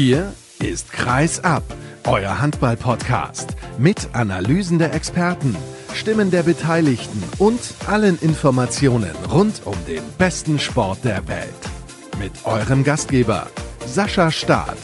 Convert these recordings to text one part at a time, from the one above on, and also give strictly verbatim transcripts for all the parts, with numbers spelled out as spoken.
Hier ist Kreis ab, euer Handball-Podcast mit Analysen der Experten, Stimmen der Beteiligten und allen Informationen rund um den besten Sport der Welt. Mit eurem Gastgeber Sascha Staat.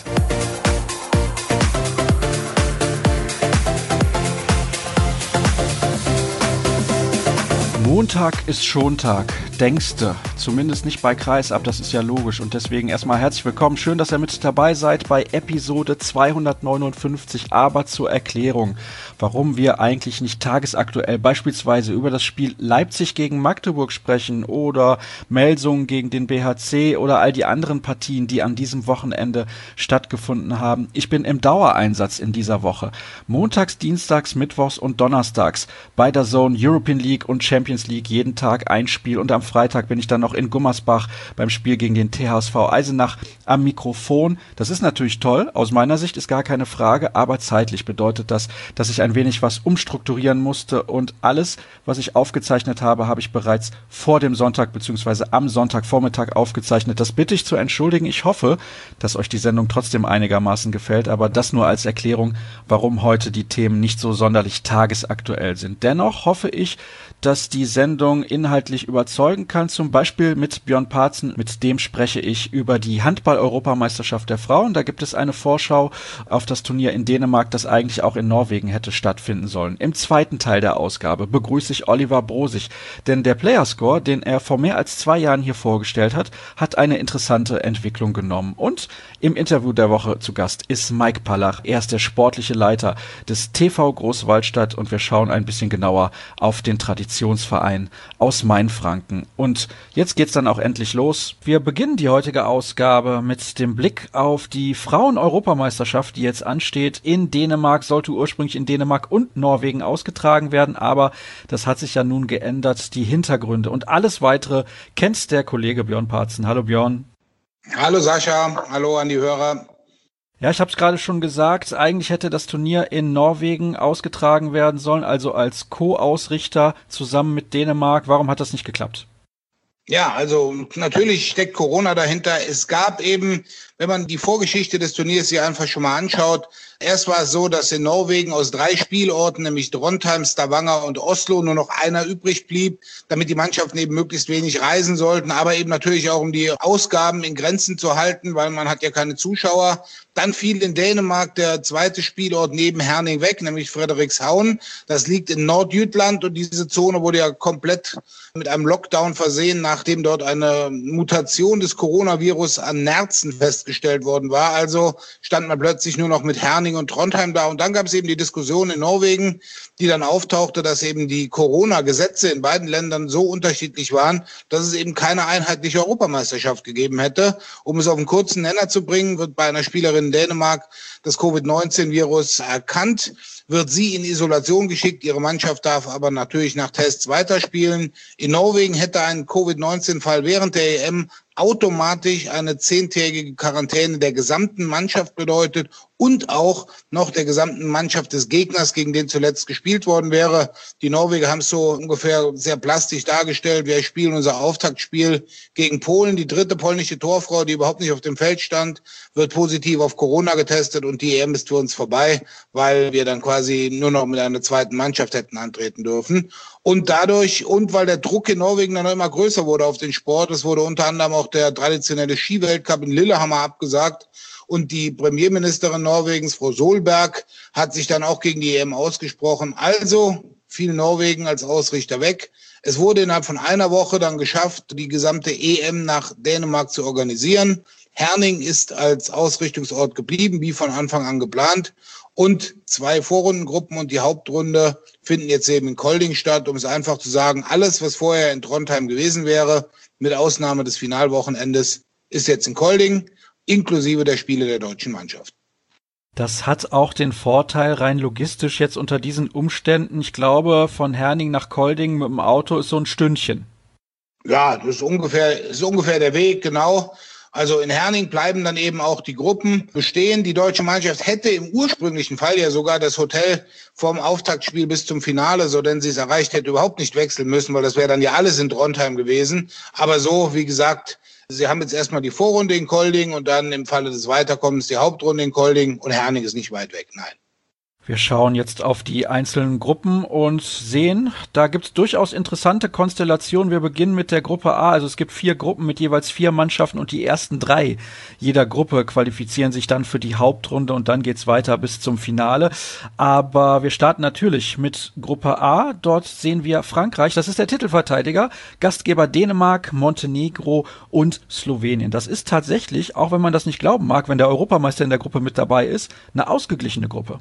Montag ist Schontag, denkste. Zumindest nicht bei Kreis ab, das ist ja logisch. Und deswegen erstmal herzlich willkommen. Schön, dass ihr mit dabei seid bei Episode zweihundertneunundfünfzig. Aber zur Erklärung, warum wir eigentlich nicht tagesaktuell beispielsweise über das Spiel Leipzig gegen Magdeburg sprechen oder Melsungen gegen den B H C oder all die anderen Partien, die an diesem Wochenende stattgefunden haben. Ich bin im Dauereinsatz in dieser Woche. Montags, Dienstags, Mittwochs und Donnerstags bei der Zone European League und Champions League jeden Tag ein Spiel. Und am Freitag bin ich dann noch in Gummersbach beim Spiel gegen den T H S V Eisenach am Mikrofon. Das ist natürlich toll, aus meiner Sicht ist gar keine Frage, aber zeitlich bedeutet das, dass ich ein wenig was umstrukturieren musste und alles, was ich aufgezeichnet habe, habe ich bereits vor dem Sonntag bzw. am Sonntagvormittag aufgezeichnet. Das bitte ich zu entschuldigen. Ich hoffe, dass euch die Sendung trotzdem einigermaßen gefällt, aber das nur als Erklärung, warum heute die Themen nicht so sonderlich tagesaktuell sind. Dennoch hoffe ich, dass die Sendung inhaltlich überzeugen kann, zum Beispiel mit Björn Parzen, mit dem spreche ich über die Handball-Europameisterschaft der Frauen. Da gibt es eine Vorschau auf das Turnier in Dänemark, das eigentlich auch in Norwegen hätte stattfinden sollen. Im zweiten Teil der Ausgabe begrüße ich Oliver Brosig, denn der Playerscore, den er vor mehr als zwei Jahren hier vorgestellt hat, hat eine interessante Entwicklung genommen. Und im Interview der Woche zu Gast ist Mike Pallach. Er ist der sportliche Leiter des T V Großwaldstadt und wir schauen ein bisschen genauer auf den Traditionsverein aus Mainfranken. Und jetzt geht's dann auch endlich los. Wir beginnen die heutige Ausgabe mit dem Blick auf die Frauen-Europameisterschaft, die jetzt ansteht. In Dänemark, sollte ursprünglich in Dänemark und Norwegen ausgetragen werden, aber das hat sich ja nun geändert, die Hintergründe und alles weitere kennt der Kollege Björn Parzen. Hallo Björn. Hallo Sascha, hallo an die Hörer. Ja, ich habe es gerade schon gesagt, eigentlich hätte das Turnier in Norwegen ausgetragen werden sollen, also als Co-Ausrichter zusammen mit Dänemark. Warum hat das nicht geklappt? Ja, also natürlich steckt Corona dahinter. Es gab eben, wenn man die Vorgeschichte des Turniers sich einfach schon mal anschaut, erst war es so, dass in Norwegen aus drei Spielorten, nämlich Trondheim, Stavanger und Oslo, nur noch einer übrig blieb, damit die Mannschaften eben möglichst wenig reisen sollten, aber eben natürlich auch um die Ausgaben in Grenzen zu halten, weil man hat ja keine Zuschauer. Dann fiel in Dänemark der zweite Spielort neben Herning weg, nämlich Frederikshavn. Das liegt in Nordjütland und diese Zone wurde ja komplett mit einem Lockdown versehen, nachdem dort eine Mutation des Coronavirus an Nerzen festgestellt worden war. Also stand man plötzlich nur noch mit Herning und Trondheim da. Und dann gab es eben die Diskussion in Norwegen, die dann auftauchte, dass eben die Corona-Gesetze in beiden Ländern so unterschiedlich waren, dass es eben keine einheitliche Europameisterschaft gegeben hätte. Um es auf einen kurzen Nenner zu bringen, wird bei einer Spielerin in Dänemark das Covid neunzehn Virus erkannt, wird sie in Isolation geschickt. Ihre Mannschaft darf aber natürlich nach Tests weiterspielen. In Norwegen hätte ein Covid neunzehn Fall während der E M automatisch eine zehntägige Quarantäne der gesamten Mannschaft bedeutet und auch noch der gesamten Mannschaft des Gegners, gegen den zuletzt gespielt worden wäre. Die Norweger haben es so ungefähr sehr plastisch dargestellt. Wir spielen unser Auftaktspiel gegen Polen. Die dritte polnische Torfrau, die überhaupt nicht auf dem Feld stand, wird positiv auf Corona getestet und die E M ist für uns vorbei, weil wir dann quasi nur noch mit einer zweiten Mannschaft hätten antreten dürfen. Und dadurch, und weil der Druck in Norwegen dann immer größer wurde auf den Sport, es wurde unter anderem auch der traditionelle Skiweltcup in Lillehammer abgesagt. Und die Premierministerin Norwegens, Frau Solberg, hat sich dann auch gegen die E M ausgesprochen. Also fiel Norwegen als Ausrichter weg. Es wurde innerhalb von einer Woche dann geschafft, die gesamte E M nach Dänemark zu organisieren. Herning ist als Ausrichtungsort geblieben, wie von Anfang an geplant. Und zwei Vorrundengruppen und die Hauptrunde finden jetzt eben in Kolding statt, um es einfach zu sagen, alles, was vorher in Trondheim gewesen wäre, mit Ausnahme des Finalwochenendes, ist jetzt in Kolding, inklusive der Spiele der deutschen Mannschaft. Das hat auch den Vorteil rein logistisch jetzt unter diesen Umständen. Ich glaube, von Herning nach Kolding mit dem Auto ist so ein Stündchen. Ja, das ist ungefähr, ist ungefähr der Weg, genau. Also in Herning bleiben dann eben auch die Gruppen bestehen. Die deutsche Mannschaft hätte im ursprünglichen Fall ja sogar das Hotel vom Auftaktspiel bis zum Finale, so denn sie es erreicht hätte, überhaupt nicht wechseln müssen, weil das wäre dann ja alles in Trondheim gewesen. Aber so, wie gesagt, Sie haben jetzt erstmal die Vorrunde in Kolding und dann im Falle des Weiterkommens die Hauptrunde in Kolding und Herning ist nicht weit weg, nein. Wir schauen jetzt auf die einzelnen Gruppen und sehen, da gibt es durchaus interessante Konstellationen. Wir beginnen mit der Gruppe A. Also es gibt vier Gruppen mit jeweils vier Mannschaften und die ersten drei jeder Gruppe qualifizieren sich dann für die Hauptrunde und dann geht's weiter bis zum Finale. Aber wir starten natürlich mit Gruppe A. Dort sehen wir Frankreich, das ist der Titelverteidiger, Gastgeber Dänemark, Montenegro und Slowenien. Das ist tatsächlich, auch wenn man das nicht glauben mag, wenn der Europameister in der Gruppe mit dabei ist, eine ausgeglichene Gruppe.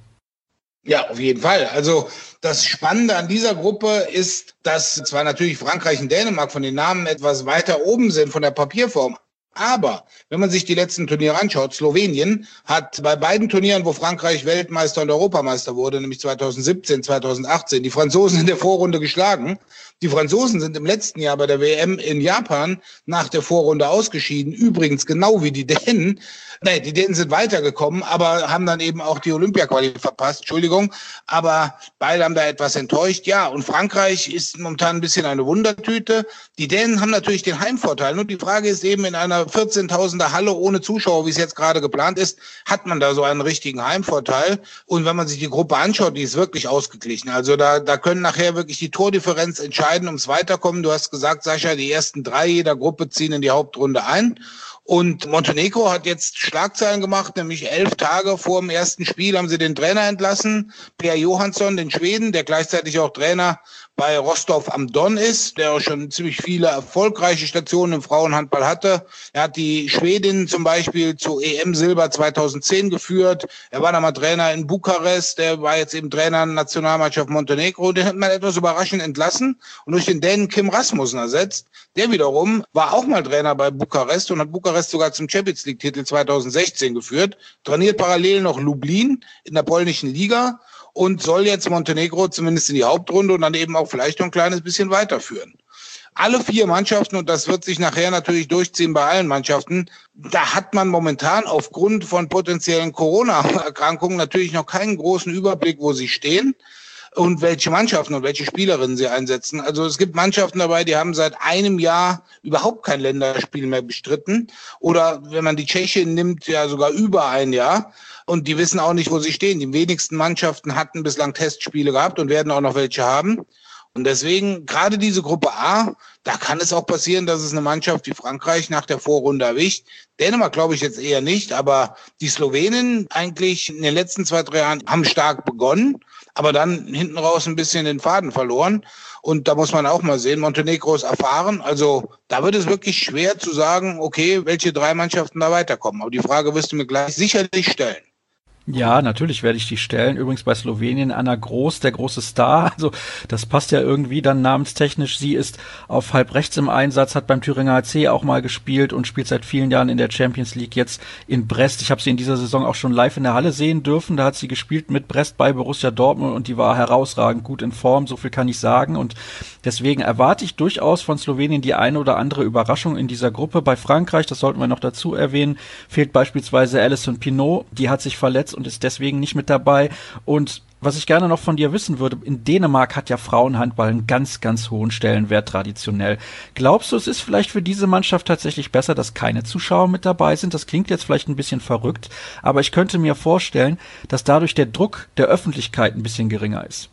Ja, auf jeden Fall. Also das Spannende an dieser Gruppe ist, dass zwar natürlich Frankreich und Dänemark von den Namen etwas weiter oben sind von der Papierform, aber wenn man sich die letzten Turniere anschaut, Slowenien hat bei beiden Turnieren, wo Frankreich Weltmeister und Europameister wurde, nämlich zweitausendsiebzehn, zweitausendachtzehn, die Franzosen in der Vorrunde geschlagen. Die Franzosen sind im letzten Jahr bei der W M in Japan nach der Vorrunde ausgeschieden. Übrigens genau wie die Dänen. Nein, die Dänen sind weitergekommen, aber haben dann eben auch die Olympia-Quali verpasst. Entschuldigung. Aber beide haben da etwas enttäuscht. Ja, und Frankreich ist momentan ein bisschen eine Wundertüte. Die Dänen haben natürlich den Heimvorteil. Nur die Frage ist eben, in einer vierzehntausender Halle ohne Zuschauer, wie es jetzt gerade geplant ist, hat man da so einen richtigen Heimvorteil. Und wenn man sich die Gruppe anschaut, die ist wirklich ausgeglichen. Also da, da können nachher wirklich die Tordifferenz entscheiden ums Weiterkommen. Du hast gesagt, Sascha, die ersten drei jeder Gruppe ziehen in die Hauptrunde ein. Und Montenegro hat jetzt Schlagzeilen gemacht, nämlich elf Tage vor dem ersten Spiel haben sie den Trainer entlassen, Per Johansson, den Schweden, der gleichzeitig auch Trainer bei Rostov am Don ist, der auch schon ziemlich viele erfolgreiche Stationen im Frauenhandball hatte. Er hat die Schwedin zum Beispiel zu E M Silber zweitausendzehn geführt. Er war dann mal Trainer in Bukarest. Der war jetzt eben Trainer der Nationalmannschaft Montenegro. Den hat man etwas überraschend entlassen und durch den Dänen Kim Rasmussen ersetzt. Der wiederum war auch mal Trainer bei Bukarest und hat Bukarest sogar zum Champions League Titel zweitausendsechzehn geführt. Trainiert parallel noch Lublin in der polnischen Liga und soll jetzt Montenegro zumindest in die Hauptrunde und dann eben auch vielleicht noch ein kleines bisschen weiterführen. Alle vier Mannschaften, und das wird sich nachher natürlich durchziehen bei allen Mannschaften, da hat man momentan aufgrund von potenziellen Corona-Erkrankungen natürlich noch keinen großen Überblick, wo sie stehen und welche Mannschaften und welche Spielerinnen sie einsetzen. Also es gibt Mannschaften dabei, die haben seit einem Jahr überhaupt kein Länderspiel mehr bestritten. Oder wenn man die Tschechien nimmt, ja sogar über ein Jahr. Und die wissen auch nicht, wo sie stehen. Die wenigsten Mannschaften hatten bislang Testspiele gehabt und werden auch noch welche haben. Und deswegen, gerade diese Gruppe A, da kann es auch passieren, dass es eine Mannschaft wie Frankreich nach der Vorrunde erwischt. Dänemark glaube ich jetzt eher nicht, aber die Slowenen eigentlich in den letzten zwei, drei Jahren haben stark begonnen, aber dann hinten raus ein bisschen den Faden verloren. Und da muss man auch mal sehen, Montenegro ist erfahren. Also da wird es wirklich schwer zu sagen, okay, welche drei Mannschaften da weiterkommen. Aber die Frage wirst du mir gleich sicherlich stellen. Ja, natürlich werde ich die stellen. Übrigens bei Slowenien Anna Groß, der große Star. Also das passt ja irgendwie dann namenstechnisch. Sie ist auf halb rechts im Einsatz, hat beim Thüringer H C auch mal gespielt und spielt seit vielen Jahren in der Champions League jetzt in Brest. Ich habe sie in dieser Saison auch schon live in der Halle sehen dürfen. Da hat sie gespielt mit Brest bei Borussia Dortmund und die war herausragend gut in Form. So viel kann ich sagen. Und deswegen erwarte ich durchaus von Slowenien die eine oder andere Überraschung in dieser Gruppe. Bei Frankreich, das sollten wir noch dazu erwähnen, fehlt beispielsweise Alison Pinot. Die hat sich verletzt und ist deswegen nicht mit dabei. Und was ich gerne noch von dir wissen würde, in Dänemark hat ja Frauenhandball einen ganz, ganz hohen Stellenwert traditionell. Glaubst du, es ist vielleicht für diese Mannschaft tatsächlich besser, dass keine Zuschauer mit dabei sind? Das klingt jetzt vielleicht ein bisschen verrückt, aber ich könnte mir vorstellen, dass dadurch der Druck der Öffentlichkeit ein bisschen geringer ist.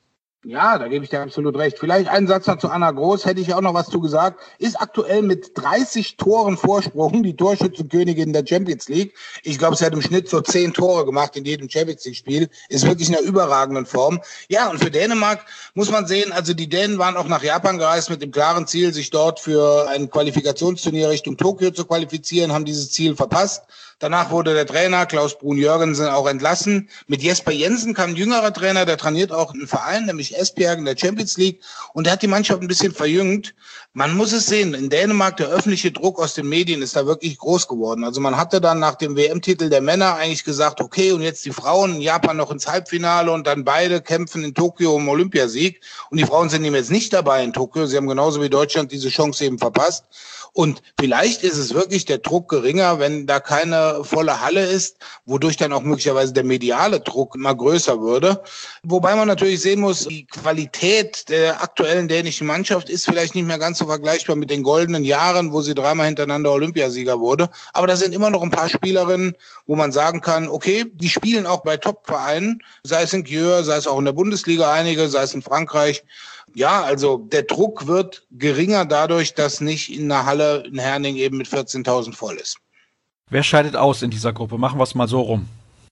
Ja, da gebe ich dir absolut recht. Vielleicht einen Satz noch zu Anna Groß, hätte ich auch noch was zu gesagt. Ist aktuell mit dreißig Toren Vorsprung die Torschützenkönigin der Champions League. Ich glaube, sie hat im Schnitt so zehn Tore gemacht in jedem Champions League-Spiel. Ist wirklich in einer überragenden Form. Ja, und für Dänemark muss man sehen, also die Dänen waren auch nach Japan gereist mit dem klaren Ziel, sich dort für ein Qualifikationsturnier Richtung Tokio zu qualifizieren, haben dieses Ziel verpasst. Danach wurde der Trainer Klaus Brun-Jørgensen auch entlassen. Mit Jesper Jensen kam ein jüngerer Trainer, der trainiert auch einen Verein, nämlich Esbjerg in der Champions League. Und der hat die Mannschaft ein bisschen verjüngt. Man muss es sehen, in Dänemark, der öffentliche Druck aus den Medien ist da wirklich groß geworden. Also man hatte dann nach dem W M-Titel der Männer eigentlich gesagt, okay, und jetzt die Frauen in Japan noch ins Halbfinale und dann beide kämpfen in Tokio um Olympiasieg. Und die Frauen sind eben jetzt nicht dabei in Tokio. Sie haben genauso wie Deutschland diese Chance eben verpasst. Und vielleicht ist es wirklich der Druck geringer, wenn da keine keine volle Halle ist, wodurch dann auch möglicherweise der mediale Druck immer größer würde. Wobei man natürlich sehen muss, die Qualität der aktuellen dänischen Mannschaft ist vielleicht nicht mehr ganz so vergleichbar mit den goldenen Jahren, wo sie dreimal hintereinander Olympiasieger wurde. Aber da sind immer noch ein paar Spielerinnen, wo man sagen kann, okay, die spielen auch bei Top-Vereinen, sei es in Györ, sei es auch in der Bundesliga einige, sei es in Frankreich. Ja, also der Druck wird geringer dadurch, dass nicht in der Halle in Herning eben mit vierzehntausend voll ist. Wer scheidet aus in dieser Gruppe? Machen wir es mal so rum.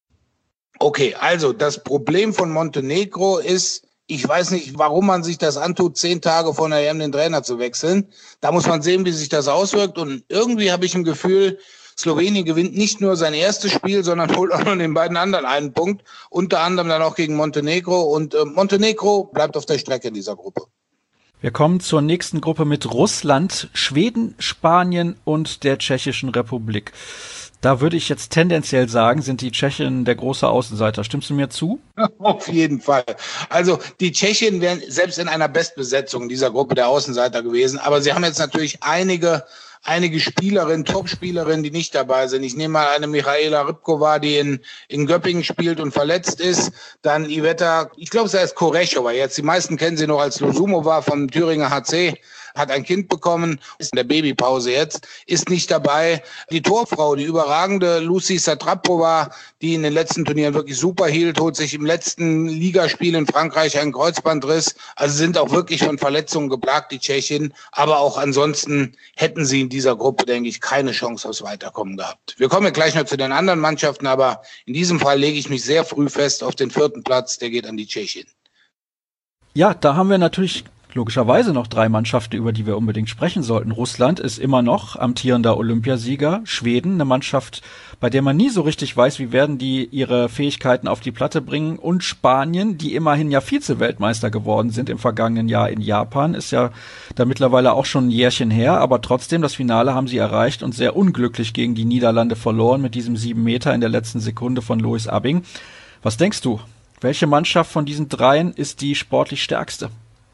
Okay, also das Problem von Montenegro ist, ich weiß nicht, warum man sich das antut, zehn Tage vor der E M den Trainer zu wechseln. Da muss man sehen, wie sich das auswirkt. Und irgendwie habe ich ein Gefühl, Slowenien gewinnt nicht nur sein erstes Spiel, sondern holt auch noch den beiden anderen einen Punkt. Unter anderem dann auch gegen Montenegro. Und äh, Montenegro bleibt auf der Strecke in dieser Gruppe. Wir kommen zur nächsten Gruppe mit Russland, Schweden, Spanien und der Tschechischen Republik. Da würde ich jetzt tendenziell sagen, sind die Tschechen der große Außenseiter. Stimmst du mir zu? Auf jeden Fall. Also die Tschechen wären selbst in einer Bestbesetzung dieser Gruppe der Außenseiter gewesen. Aber sie haben jetzt natürlich einige einige Spielerinnen, Top-Spielerinnen, die nicht dabei sind. Ich nehme mal eine Michaela Rybkova, die in, in Göppingen spielt und verletzt ist. Dann Iveta, ich glaube, sie heißt Korechova jetzt. Die meisten kennen sie noch als Losumova vom Thüringer H C. Hat ein Kind bekommen, ist in der Babypause jetzt, ist nicht dabei. Die Torfrau, die überragende Lucy Satrapova, die in den letzten Turnieren wirklich super hielt, holt sich im letzten Ligaspiel in Frankreich einen Kreuzbandriss. Also sind auch wirklich von Verletzungen geplagt, die Tschechien. Aber auch ansonsten hätten sie in dieser Gruppe, denke ich, keine Chance aufs Weiterkommen gehabt. Wir kommen ja gleich noch zu den anderen Mannschaften, aber in diesem Fall lege ich mich sehr früh fest auf den vierten Platz, der geht an die Tschechien. Ja, da haben wir natürlich logischerweise noch drei Mannschaften, über die wir unbedingt sprechen sollten. Russland ist immer noch amtierender Olympiasieger. Schweden, eine Mannschaft, bei der man nie so richtig weiß, wie werden die ihre Fähigkeiten auf die Platte bringen. Und Spanien, die immerhin ja Vize-Weltmeister geworden sind im vergangenen Jahr in Japan, ist ja da mittlerweile auch schon ein Jährchen her. Aber trotzdem, das Finale haben sie erreicht und sehr unglücklich gegen die Niederlande verloren mit diesem sieben Meter in der letzten Sekunde von Louis Abbing. Was denkst du? Welche Mannschaft von diesen dreien ist die sportlich stärkste?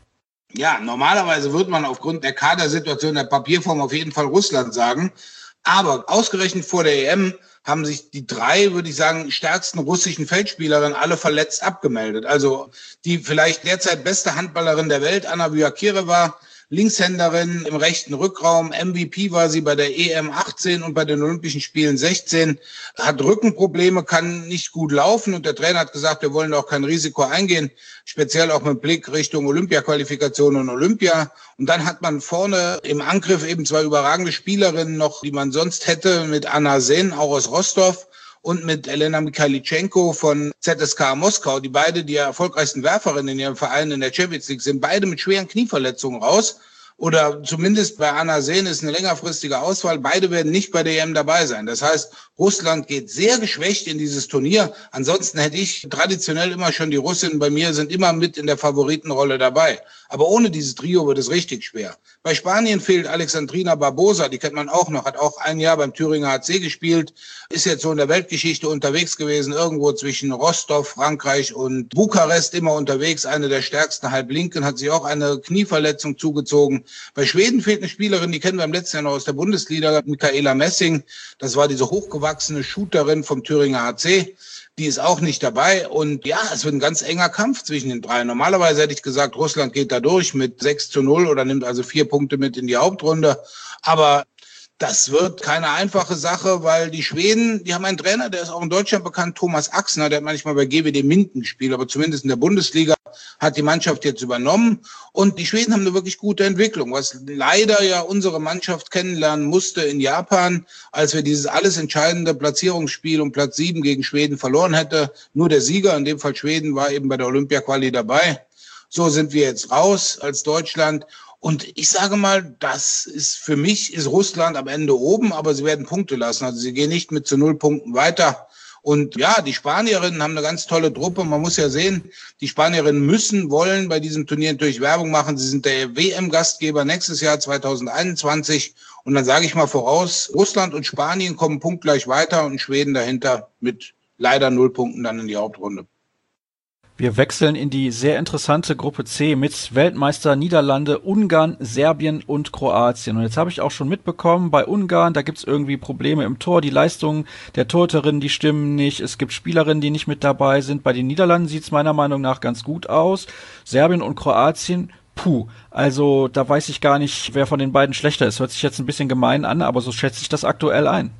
Ja, normalerweise würde man aufgrund der Kadersituation der Papierform auf jeden Fall Russland sagen. Aber ausgerechnet vor der E M haben sich die drei, würde ich sagen, stärksten russischen Feldspielerinnen alle verletzt abgemeldet. Also die vielleicht derzeit beste Handballerin der Welt, Anna Vyakireva, Linkshänderin im rechten Rückraum. M V P war sie bei der E M achtzehn und bei den Olympischen Spielen sechzehn. Hat Rückenprobleme, kann nicht gut laufen. Und der Trainer hat gesagt, wir wollen auch kein Risiko eingehen. Speziell auch mit Blick Richtung Olympia-Qualifikation und Olympia. Und dann hat man vorne im Angriff eben zwei überragende Spielerinnen noch, die man sonst hätte, mit Anna Sen, auch aus Rostov, und mit Elena Mikhailichenko von Z S K Moskau, die beide die erfolgreichsten Werferinnen in ihrem Verein in der Champions League sind, beide mit schweren Knieverletzungen raus. Oder zumindest bei Anna Sen ist eine längerfristige Auswahl. Beide werden nicht bei der E M dabei sein. Das heißt, Russland geht sehr geschwächt in dieses Turnier. Ansonsten hätte ich traditionell immer schon, die Russinnen bei mir sind immer mit in der Favoritenrolle dabei. Aber ohne dieses Trio wird es richtig schwer. Bei Spanien fehlt Alexandrina Barbosa, die kennt man auch noch, hat auch ein Jahr beim Thüringer H C gespielt, ist jetzt so in der Weltgeschichte unterwegs gewesen, irgendwo zwischen Rostov, Frankreich und Bukarest immer unterwegs. Eine der stärksten Halblinken, hat sich auch eine Knieverletzung zugezogen. Bei Schweden fehlt eine Spielerin, die kennen wir im letzten Jahr noch aus der Bundesliga, Michaela Messing. Das war diese hochgewachsene Shooterin vom Thüringer H C. Die ist auch nicht dabei. Und ja, es wird ein ganz enger Kampf zwischen den drei. Normalerweise hätte ich gesagt, Russland geht da durch mit sechs zu null oder nimmt also vier Punkte mit in die Hauptrunde. Aber das wird keine einfache Sache, weil die Schweden, die haben einen Trainer, der ist auch in Deutschland bekannt, Thomas Axner, der hat manchmal bei G W D Minden gespielt, aber zumindest in der Bundesliga hat die Mannschaft jetzt übernommen. Und die Schweden haben eine wirklich gute Entwicklung, was leider ja unsere Mannschaft kennenlernen musste in Japan, als wir dieses alles entscheidende Platzierungsspiel um Platz sieben gegen Schweden verloren hätte. Nur der Sieger, in dem Fall Schweden, war eben bei der Olympia-Quali dabei. So sind wir jetzt raus als Deutschland. Und ich sage mal, das ist für mich, ist Russland am Ende oben, aber sie werden Punkte lassen. Also sie gehen nicht mit zu null Punkten weiter. Und ja, die Spanierinnen haben eine ganz tolle Truppe. Man muss ja sehen, die Spanierinnen müssen, wollen bei diesem Turnier natürlich Werbung machen. Sie sind der W M-Gastgeber nächstes Jahr zwanzig einundzwanzig. Und dann sage ich mal voraus, Russland und Spanien kommen punktgleich weiter und Schweden dahinter mit leider null Punkten dann in die Hauptrunde. Wir wechseln in die sehr interessante Gruppe C mit Weltmeister Niederlande, Ungarn, Serbien und Kroatien. Und jetzt habe ich auch schon mitbekommen, bei Ungarn, da gibt es irgendwie Probleme im Tor. Die Leistungen der Torhüterinnen, die stimmen nicht. Es gibt Spielerinnen, die nicht mit dabei sind. Bei den Niederlanden sieht es meiner Meinung nach ganz gut aus. Serbien und Kroatien, puh. Also da weiß ich gar nicht, wer von den beiden schlechter ist. Hört sich jetzt ein bisschen gemein an, aber so schätze ich das aktuell ein.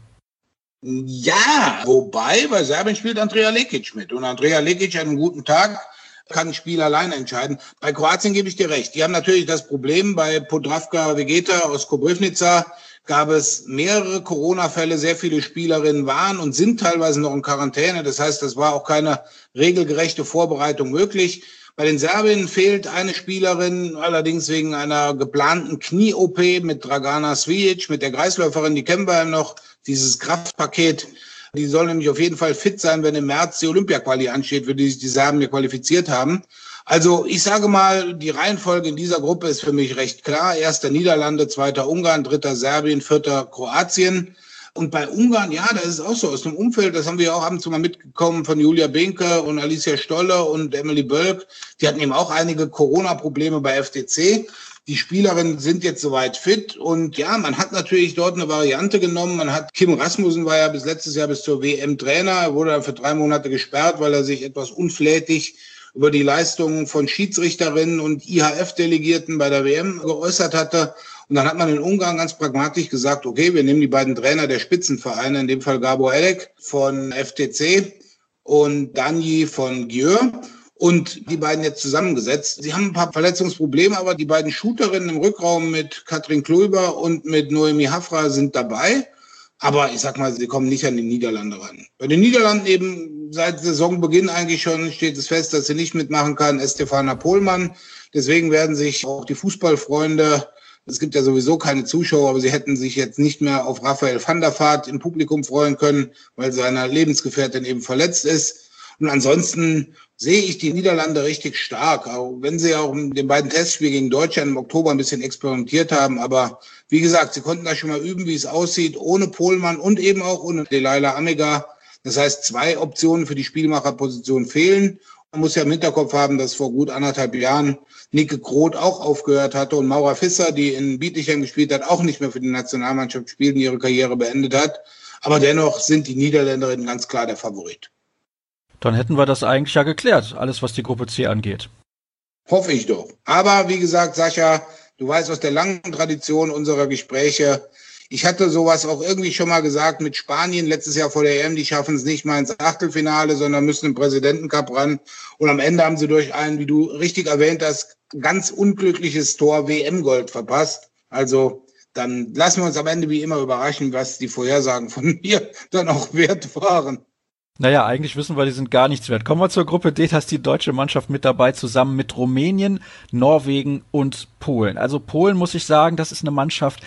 Ja, wobei bei Serbien spielt Andrea Lekic mit. Und Andrea Lekic hat einen guten Tag, kann ein Spiel alleine entscheiden. Bei Kroatien gebe ich dir recht. Die haben natürlich das Problem, bei Podravka Vegeta aus Koprivnica gab es mehrere Corona-Fälle. Sehr viele Spielerinnen waren und sind teilweise noch in Quarantäne. Das heißt, das war auch keine regelgerechte Vorbereitung möglich. Bei den Serbinnen fehlt eine Spielerin, allerdings wegen einer geplanten Knie-O P mit Dragana Svijic, mit der Kreisläuferin, die kennen wir ja noch, dieses Kraftpaket. Die soll nämlich auf jeden Fall fit sein, wenn im März die Olympia-Quali ansteht, für die sich die Serben hier qualifiziert haben. Also ich sage mal, die Reihenfolge in dieser Gruppe ist für mich recht klar. Erster Niederlande, zweiter Ungarn, dritter Serbien, vierter Kroatien. Und bei Ungarn, ja, da ist es auch so aus dem Umfeld, das haben wir ja auch ab und zu mal mitgekommen von Julia Behnke und Alicia Stolle und Emily Bölk. Die hatten eben auch einige Corona-Probleme bei F C C. Die Spielerinnen sind jetzt soweit fit und ja, man hat natürlich dort eine Variante genommen. Man hat, Kim Rasmussen war ja bis letztes Jahr bis zur W M Trainer, er wurde dann für drei Monate gesperrt, weil er sich etwas unflätig über die Leistungen von Schiedsrichterinnen und I H F-Delegierten bei der W M geäußert hatte. Und dann hat man in Ungarn ganz pragmatisch gesagt, okay, wir nehmen die beiden Trainer der Spitzenvereine, in dem Fall Gabor Elek von F T C und Danyi von Győr, und die beiden jetzt zusammengesetzt. Sie haben ein paar Verletzungsprobleme, aber die beiden Shooterinnen im Rückraum mit Katrin Kluiber und mit Noemi Hafra sind dabei. Aber ich sag mal, sie kommen nicht an die Niederlande ran. Bei den Niederlanden eben seit Saisonbeginn eigentlich schon steht es fest, dass sie nicht mitmachen kann, Estefana Pohlmann. Deswegen werden sich auch die Fußballfreunde, es gibt ja sowieso keine Zuschauer, aber sie hätten sich jetzt nicht mehr auf Raphael van der Vaart im Publikum freuen können, weil seine Lebensgefährtin eben verletzt ist. Und ansonsten sehe ich die Niederlande richtig stark, auch wenn sie auch in den beiden Testspielen gegen Deutschland im Oktober ein bisschen experimentiert haben. Aber wie gesagt, sie konnten da schon mal üben, wie es aussieht, ohne Pohlmann und eben auch ohne Delilah Amiga. Das heißt, zwei Optionen für die Spielmacherposition fehlen. Man muss ja im Hinterkopf haben, dass vor gut anderthalb Jahren Nike Groth auch aufgehört hatte und Maura Visser, die in Bietigheim gespielt hat, auch nicht mehr für die Nationalmannschaft spielt und ihre Karriere beendet hat. Aber dennoch sind die Niederländerinnen ganz klar der Favorit. Dann hätten wir das eigentlich ja geklärt, alles was die Gruppe C angeht. Hoffe ich doch. Aber wie gesagt, Sascha, du weißt aus der langen Tradition unserer Gespräche, ich hatte sowas auch irgendwie schon mal gesagt mit Spanien letztes Jahr vor der E M, die schaffen es nicht mal ins Achtelfinale, sondern müssen im Präsidentencup ran. Und am Ende haben sie durch ein, wie du richtig erwähnt hast, ganz unglückliches Tor W M-Gold verpasst. Also dann lassen wir uns am Ende wie immer überraschen, was die Vorhersagen von mir dann auch wert waren. Naja, eigentlich wissen wir, die sind gar nichts wert. Kommen wir zur Gruppe D, da ist die deutsche Mannschaft mit dabei, zusammen mit Rumänien, Norwegen und Polen. Also Polen, muss ich sagen, das ist eine Mannschaft,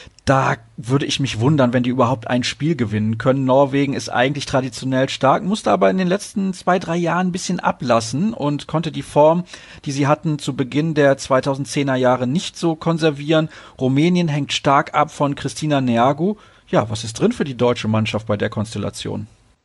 da würde ich mich wundern, wenn die überhaupt ein Spiel gewinnen können. Norwegen ist eigentlich traditionell stark, musste aber in den letzten zwei, drei Jahren ein bisschen ablassen und konnte die Form, die sie hatten zu Beginn der zweitausendzehner Jahre, nicht so konservieren. Rumänien hängt stark ab von Christina Neagu. Ja, was ist drin für die deutsche Mannschaft bei der Konstellation?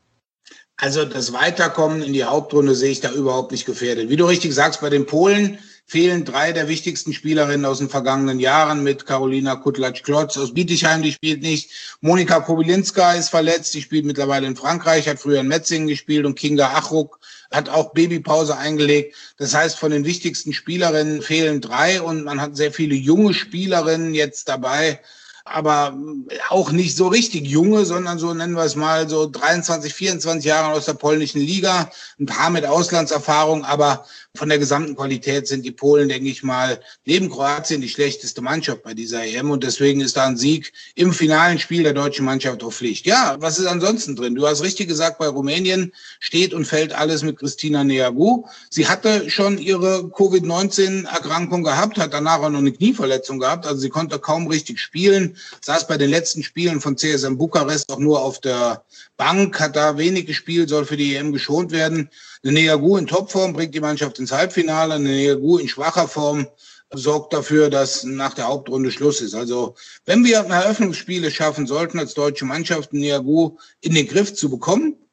Also das Weiterkommen in die Hauptrunde sehe ich da überhaupt nicht gefährdet. Wie du richtig sagst, bei den Polen fehlen drei der wichtigsten Spielerinnen aus den vergangenen Jahren mit Karolina Kutlac-Klotz aus Bietigheim, die spielt nicht. Monika Kobylinska ist verletzt, die spielt mittlerweile in Frankreich, hat früher in Metzingen gespielt, und Kinga Achruk hat auch Babypause eingelegt. Das heißt, von den wichtigsten Spielerinnen fehlen drei und man hat sehr viele junge Spielerinnen jetzt dabei, aber auch nicht so richtig junge, sondern so, nennen wir es mal, so dreiundzwanzig, vierundzwanzig Jahre aus der polnischen Liga, ein paar mit Auslandserfahrung, aber von der gesamten Qualität sind die Polen, denke ich mal, neben Kroatien die schlechteste Mannschaft bei dieser E M, und deswegen ist da ein Sieg im finalen Spiel der deutschen Mannschaft auf Pflicht. Ja, was ist ansonsten drin? Du hast richtig gesagt, bei Rumänien steht und fällt alles mit Christina Neagu. Sie hatte schon ihre Covid neunzehn Erkrankung gehabt, hat danach auch noch eine Knieverletzung gehabt, also sie konnte kaum richtig spielen, saß bei den letzten Spielen von C S M Bukarest auch nur auf der Bank, hat da wenig gespielt, soll für die E M geschont werden. Eine Neagu in Topform bringt die Mannschaft ins Halbfinale, eine Neagu in schwacher Form sorgt dafür, dass nach der Hauptrunde Schluss ist. Also wenn wir Eröffnungsspiele schaffen sollten als deutsche Mannschaft, Neagu in den Griff zu bekommen,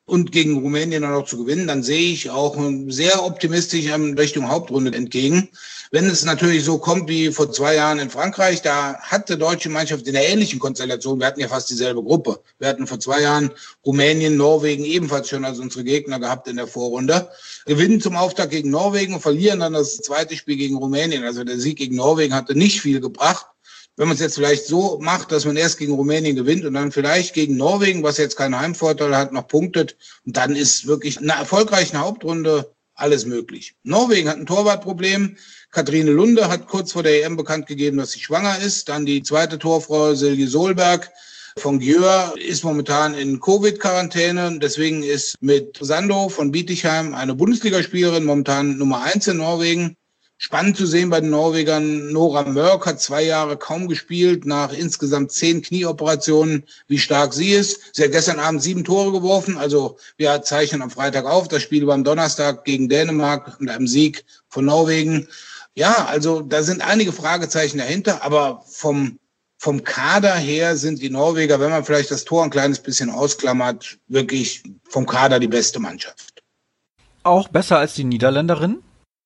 und gegen Rumänien dann noch zu gewinnen, dann sehe ich auch sehr optimistisch in Richtung Hauptrunde entgegen. Wenn es natürlich so kommt wie vor zwei Jahren in Frankreich, da hatte deutsche Mannschaft in der ähnlichen Konstellation, wir hatten ja fast dieselbe Gruppe. Wir hatten vor zwei Jahren Rumänien, Norwegen ebenfalls schon als unsere Gegner gehabt in der Vorrunde. Gewinnen zum Auftakt gegen Norwegen und verlieren dann das zweite Spiel gegen Rumänien. Also der Sieg gegen Norwegen hatte nicht viel gebracht. Wenn man es jetzt vielleicht so macht, dass man erst gegen Rumänien gewinnt und dann vielleicht gegen Norwegen, was jetzt keinen Heimvorteil hat, noch punktet, und dann ist wirklich eine erfolgreiche Hauptrunde alles möglich. Norwegen hat ein Torwartproblem. Katrine Lunde hat kurz vor der E M bekannt gegeben, dass sie schwanger ist. Dann die zweite Torfrau Silje Solberg von Gjør ist momentan in Covid-Quarantäne. Deswegen ist mit Sando von Bietigheim eine Bundesligaspielerin momentan Nummer eins in Norwegen. Spannend zu sehen bei den Norwegern. Nora Mørk hat zwei Jahre kaum gespielt, nach insgesamt zehn Knieoperationen, wie stark sie ist. Sie hat gestern Abend sieben Tore geworfen. Also wir zeichnen am Freitag auf. Das Spiel war am Donnerstag gegen Dänemark mit einem Sieg von Norwegen. Ja, also da sind einige Fragezeichen dahinter. Aber vom, vom Kader her sind die Norweger, wenn man vielleicht das Tor ein kleines bisschen ausklammert, wirklich vom Kader die beste Mannschaft. Auch besser als die Niederländerinnen?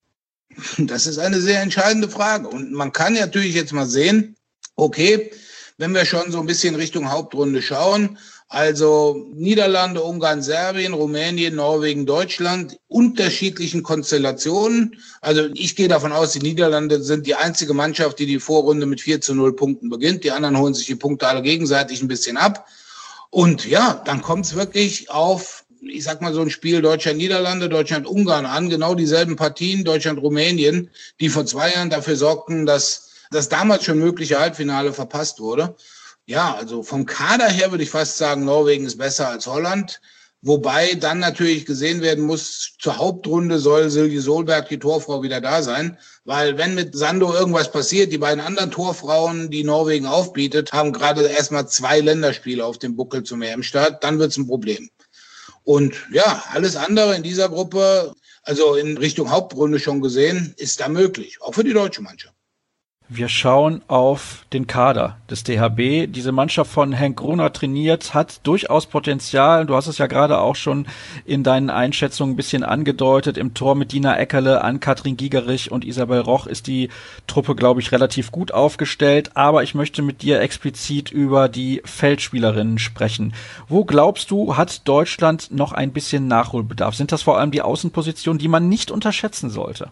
Das ist eine sehr entscheidende Frage. Und man kann natürlich jetzt mal sehen, okay, wenn wir schon so ein bisschen Richtung Hauptrunde schauen, also Niederlande, Ungarn, Serbien, Rumänien, Norwegen, Deutschland, unterschiedlichen Konstellationen. Also ich gehe davon aus, die Niederlande sind die einzige Mannschaft, die die Vorrunde mit vier zu null Punkten beginnt. Die anderen holen sich die Punkte alle gegenseitig ein bisschen ab. Und ja, dann kommt es wirklich auf, ich sag mal, so ein Spiel Deutschland-Niederlande, Deutschland-Ungarn an, genau dieselben Partien, Deutschland-Rumänien, die vor zwei Jahren dafür sorgten, dass das damals schon mögliche Halbfinale verpasst wurde. Ja, also vom Kader her würde ich fast sagen, Norwegen ist besser als Holland, wobei dann natürlich gesehen werden muss, zur Hauptrunde soll Silje Solberg, die Torfrau, wieder da sein, weil wenn mit Sando irgendwas passiert, die beiden anderen Torfrauen, die Norwegen aufbietet, haben gerade erstmal zwei Länderspiele auf dem Buckel zum E M-Start, dann wird es ein Problem. Und ja, alles andere in dieser Gruppe, also in Richtung Hauptrunde schon gesehen, ist da möglich, auch für die deutsche Mannschaft. Wir schauen auf den Kader des D H B. Diese Mannschaft von Henk Gruner trainiert, hat durchaus Potenzial. Du hast es ja gerade auch schon in deinen Einschätzungen ein bisschen angedeutet. Im Tor mit Dina Eckerle, Ann-Kathrin Gigerich und Isabel Roch ist die Truppe, glaube ich, relativ gut aufgestellt. Aber ich möchte mit dir explizit über die Feldspielerinnen sprechen. Wo glaubst du, hat Deutschland noch ein bisschen Nachholbedarf? Sind das vor allem die Außenpositionen, die man nicht unterschätzen sollte?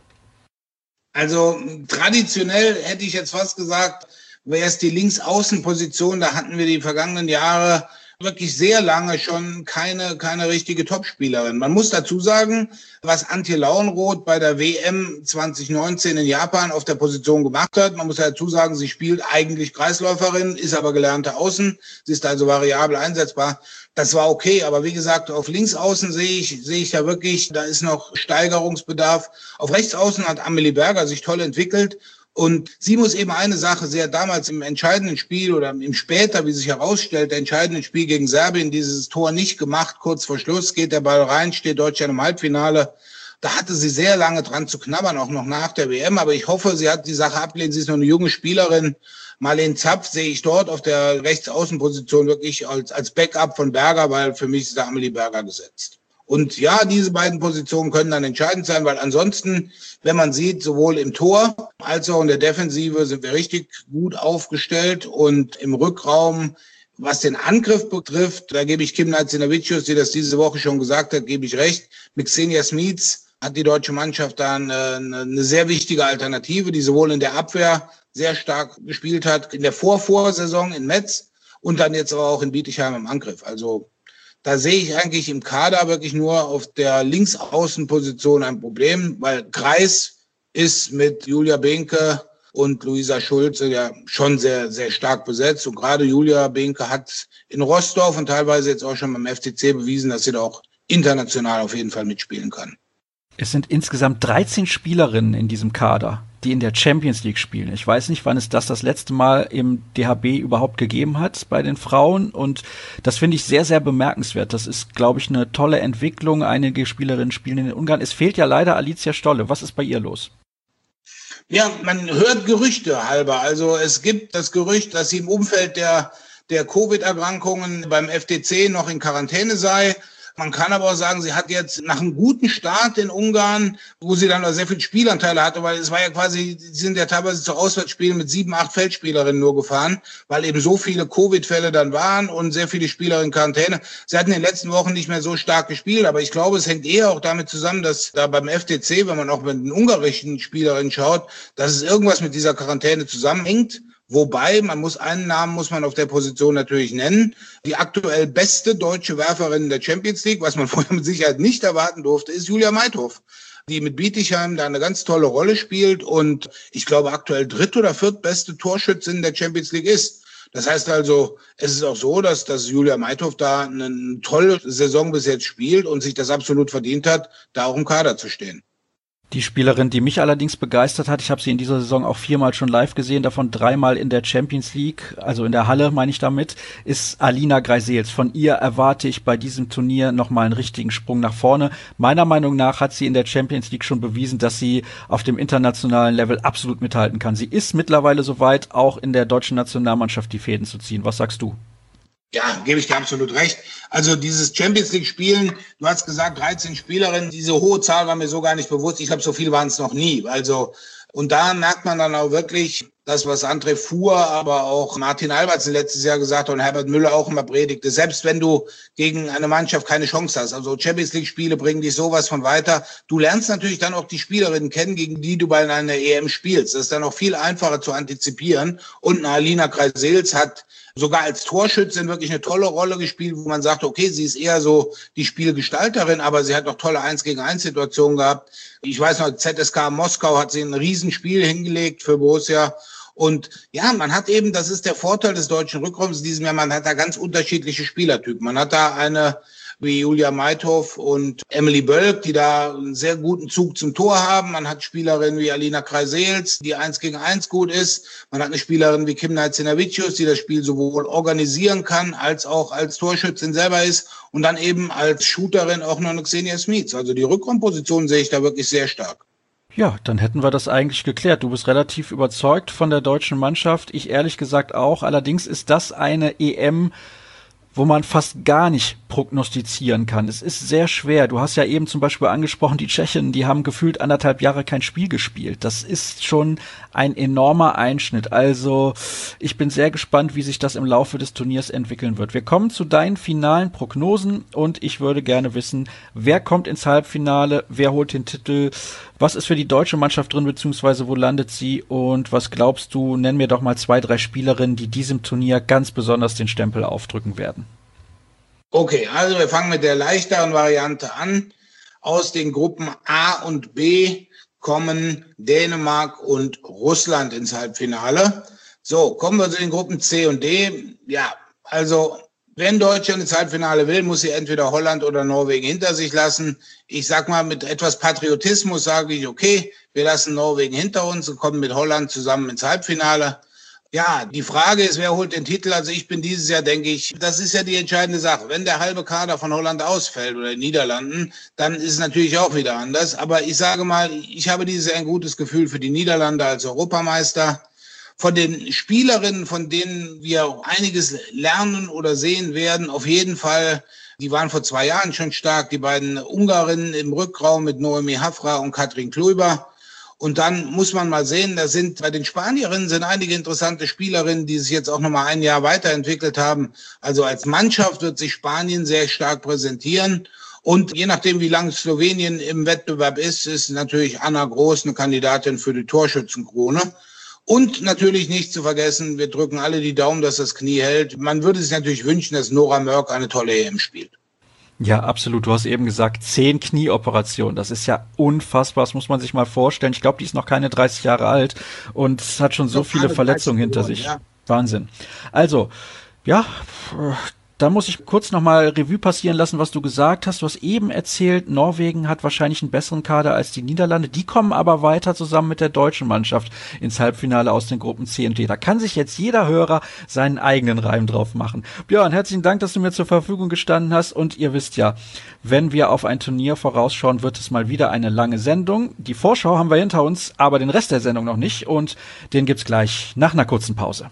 Also traditionell hätte ich jetzt fast gesagt, wäre es die Linksaußenposition, da hatten wir die vergangenen Jahre wirklich sehr lange schon keine keine richtige Topspielerin. Man muss dazu sagen, was Antje Lauenroth bei der W M zwanzig neunzehn in Japan auf der Position gemacht hat. Man muss dazu sagen, sie spielt eigentlich Kreisläuferin, ist aber gelernte Außen. Sie ist also variabel einsetzbar. Das war okay, aber wie gesagt, auf Linksaußen sehe ich, sehe ich da wirklich, da ist noch Steigerungsbedarf. Auf Rechtsaußen hat Amelie Berger sich toll entwickelt. Und sie muss eben eine Sache, sie hat damals im entscheidenden Spiel oder im später, wie sich herausstellt, der entscheidende Spiel gegen Serbien dieses Tor nicht gemacht. Kurz vor Schluss geht der Ball rein, steht Deutschland im Halbfinale. Da hatte sie sehr lange dran zu knabbern, auch noch nach der W M. Aber ich hoffe, sie hat die Sache abgelehnt. Sie ist noch eine junge Spielerin. Marlene Zapf sehe ich dort auf der Rechtsaußenposition wirklich als, als Backup von Berger, weil für mich ist da Amelie Berger gesetzt. Und ja, diese beiden Positionen können dann entscheidend sein, weil ansonsten, wenn man sieht, sowohl im Tor als auch in der Defensive sind wir richtig gut aufgestellt. Und im Rückraum, was den Angriff betrifft, da gebe ich Kim Naicinavicius, die das diese Woche schon gesagt hat, gebe ich recht. Mit Xenia Smits hat die deutsche Mannschaft da eine, eine sehr wichtige Alternative, die sowohl in der Abwehr sehr stark gespielt hat, in der Vorvorsaison in Metz und dann jetzt auch in Bietigheim im Angriff. Also da sehe ich eigentlich im Kader wirklich nur auf der Linksaußenposition ein Problem, weil Kreis ist mit Julia Behnke und Luisa Schulze ja schon sehr, sehr stark besetzt. Und gerade Julia Behnke hat in Rostock und teilweise jetzt auch schon beim F C C bewiesen, dass sie da auch international auf jeden Fall mitspielen kann. Es sind insgesamt dreizehn Spielerinnen in diesem Kader, die in der Champions League spielen. Ich weiß nicht, wann es das das letzte Mal im D H B überhaupt gegeben hat bei den Frauen. Und das finde ich sehr, sehr bemerkenswert. Das ist, glaube ich, eine tolle Entwicklung. Einige Spielerinnen spielen in Ungarn. Es fehlt ja leider Alicia Stolle. Was ist bei ihr los? Ja, man hört Gerüchte halber. Also es gibt das Gerücht, dass sie im Umfeld der, der Covid-Erkrankungen beim F C C noch in Quarantäne sei. Man kann aber auch sagen, sie hat jetzt nach einem guten Start in Ungarn, wo sie dann auch sehr viele Spielanteile hatte, weil es war ja quasi, sie sind ja teilweise zu Auswärtsspielen mit sieben, acht Feldspielerinnen nur gefahren, weil eben so viele Covid-Fälle dann waren und sehr viele Spieler in Quarantäne. Sie hatten in den letzten Wochen nicht mehr so stark gespielt, aber ich glaube, es hängt eher auch damit zusammen, dass da beim F C C, wenn man auch mit den ungarischen Spielerinnen schaut, dass es irgendwas mit dieser Quarantäne zusammenhängt. Wobei, man muss einen Namen muss man auf der Position natürlich nennen. Die aktuell beste deutsche Werferin der Champions League, was man vorher mit Sicherheit nicht erwarten durfte, ist Julia Meithof, die mit Bietigheim da eine ganz tolle Rolle spielt und ich glaube aktuell dritt- oder viertbeste Torschützin der Champions League ist. Das heißt also, es ist auch so, dass, dass Julia Meithof da eine tolle Saison bis jetzt spielt und sich das absolut verdient hat, da auch im Kader zu stehen. Die Spielerin, die mich allerdings begeistert hat, ich habe sie in dieser Saison auch viermal schon live gesehen, davon dreimal in der Champions League, also in der Halle meine ich damit, ist Alina Greisels. Von ihr erwarte ich bei diesem Turnier nochmal einen richtigen Sprung nach vorne. Meiner Meinung nach hat sie in der Champions League schon bewiesen, dass sie auf dem internationalen Level absolut mithalten kann. Sie ist mittlerweile soweit, auch in der deutschen Nationalmannschaft die Fäden zu ziehen. Was sagst du? Ja, gebe ich dir absolut recht. Also dieses Champions League Spielen, du hast gesagt dreizehn Spielerinnen, diese hohe Zahl war mir so gar nicht bewusst. Ich glaube, so viel waren es noch nie. Also und da merkt man dann auch wirklich das, was André Fuhr, aber auch Martin Albertsen letztes Jahr gesagt hat und Herbert Müller auch immer predigte. Selbst wenn du gegen eine Mannschaft keine Chance hast, also Champions League Spiele bringen dich sowas von weiter. Du lernst natürlich dann auch die Spielerinnen kennen, gegen die du bei einer E M spielst. Das ist dann auch viel einfacher zu antizipieren. Und eine Alina Greisels hat sogar als Torschützin wirklich eine tolle Rolle gespielt, wo man sagt, okay, sie ist eher so die Spielgestalterin, aber sie hat auch tolle eins gegen eins Situationen gehabt. Ich weiß noch, Z S K Moskau hat sie ein Riesenspiel hingelegt für Borussia. Und ja, man hat eben, das ist der Vorteil des deutschen Rückraums in diesem Jahr, man hat da ganz unterschiedliche Spielertypen. Man hat da eine wie Julia Meithof und Emily Bölk, die da einen sehr guten Zug zum Tor haben. Man hat Spielerinnen wie Alina Greisels, die eins gegen eins gut ist. Man hat eine Spielerin wie Kim Naicinavicius, die das Spiel sowohl organisieren kann, als auch als Torschützin selber ist. Und dann eben als Shooterin auch noch eine Xenia Smits. Also die Rückraumposition sehe ich da wirklich sehr stark. Ja, dann hätten wir das eigentlich geklärt. Du bist relativ überzeugt von der deutschen Mannschaft. Ich ehrlich gesagt auch. Allerdings ist das eine E M, wo man fast gar nicht prognostizieren kann. Es ist sehr schwer. Du hast ja eben zum Beispiel angesprochen, die Tschechen, die haben gefühlt anderthalb Jahre kein Spiel gespielt. Das ist schon ein enormer Einschnitt. Also ich bin sehr gespannt, wie sich das im Laufe des Turniers entwickeln wird. Wir kommen zu deinen finalen Prognosen und ich würde gerne wissen, wer kommt ins Halbfinale, wer holt den Titel, was ist für die deutsche Mannschaft drin, beziehungsweise wo landet sie und was glaubst du, nenn mir doch mal zwei, drei Spielerinnen, die diesem Turnier ganz besonders den Stempel aufdrücken werden. Okay, also wir fangen mit der leichteren Variante an. Aus den Gruppen A und B kommen Dänemark und Russland ins Halbfinale. So, kommen wir zu den Gruppen C und D. Ja, also wenn Deutschland ins Halbfinale will, muss sie entweder Holland oder Norwegen hinter sich lassen. Ich sag mal, mit etwas Patriotismus sage ich, okay, wir lassen Norwegen hinter uns und kommen mit Holland zusammen ins Halbfinale. Ja, die Frage ist, wer holt den Titel? Also ich bin dieses Jahr, denke ich, das ist ja die entscheidende Sache. Wenn der halbe Kader von Holland ausfällt oder den Niederlanden, dann ist es natürlich auch wieder anders. Aber ich sage mal, ich habe dieses Jahr ein gutes Gefühl für die Niederlande als Europameister. Von den Spielerinnen, von denen wir einiges lernen oder sehen werden, auf jeden Fall, die waren vor zwei Jahren schon stark, die beiden Ungarinnen im Rückraum mit Noemi Hafra und Katrin Kluiber. Und dann muss man mal sehen, da sind bei den Spanierinnen sind einige interessante Spielerinnen, die sich jetzt auch nochmal ein Jahr weiterentwickelt haben. Also als Mannschaft wird sich Spanien sehr stark präsentieren. Und je nachdem, wie lange Slowenien im Wettbewerb ist, ist natürlich Anna Groß eine Kandidatin für die Torschützenkrone. Und natürlich nicht zu vergessen, wir drücken alle die Daumen, dass das Knie hält. Man würde sich natürlich wünschen, dass Nora Mörk eine tolle E M spielt. Ja, absolut. Du hast eben gesagt, zehn Knieoperationen. Das ist ja unfassbar. Das muss man sich mal vorstellen. Ich glaube, die ist noch keine dreißig Jahre alt und hat schon so viele Verletzungen hinter sich. Ja. Wahnsinn. Also, ja, da muss ich kurz nochmal Revue passieren lassen, was du gesagt hast. Du hast eben erzählt, Norwegen hat wahrscheinlich einen besseren Kader als die Niederlande. Die kommen aber weiter zusammen mit der deutschen Mannschaft ins Halbfinale aus den Gruppen C und D. Da kann sich jetzt jeder Hörer seinen eigenen Reim drauf machen. Björn, herzlichen Dank, dass du mir zur Verfügung gestanden hast. Und ihr wisst ja, wenn wir auf ein Turnier vorausschauen, wird es mal wieder eine lange Sendung. Die Vorschau haben wir hinter uns, aber den Rest der Sendung noch nicht. Und den gibt's gleich nach einer kurzen Pause.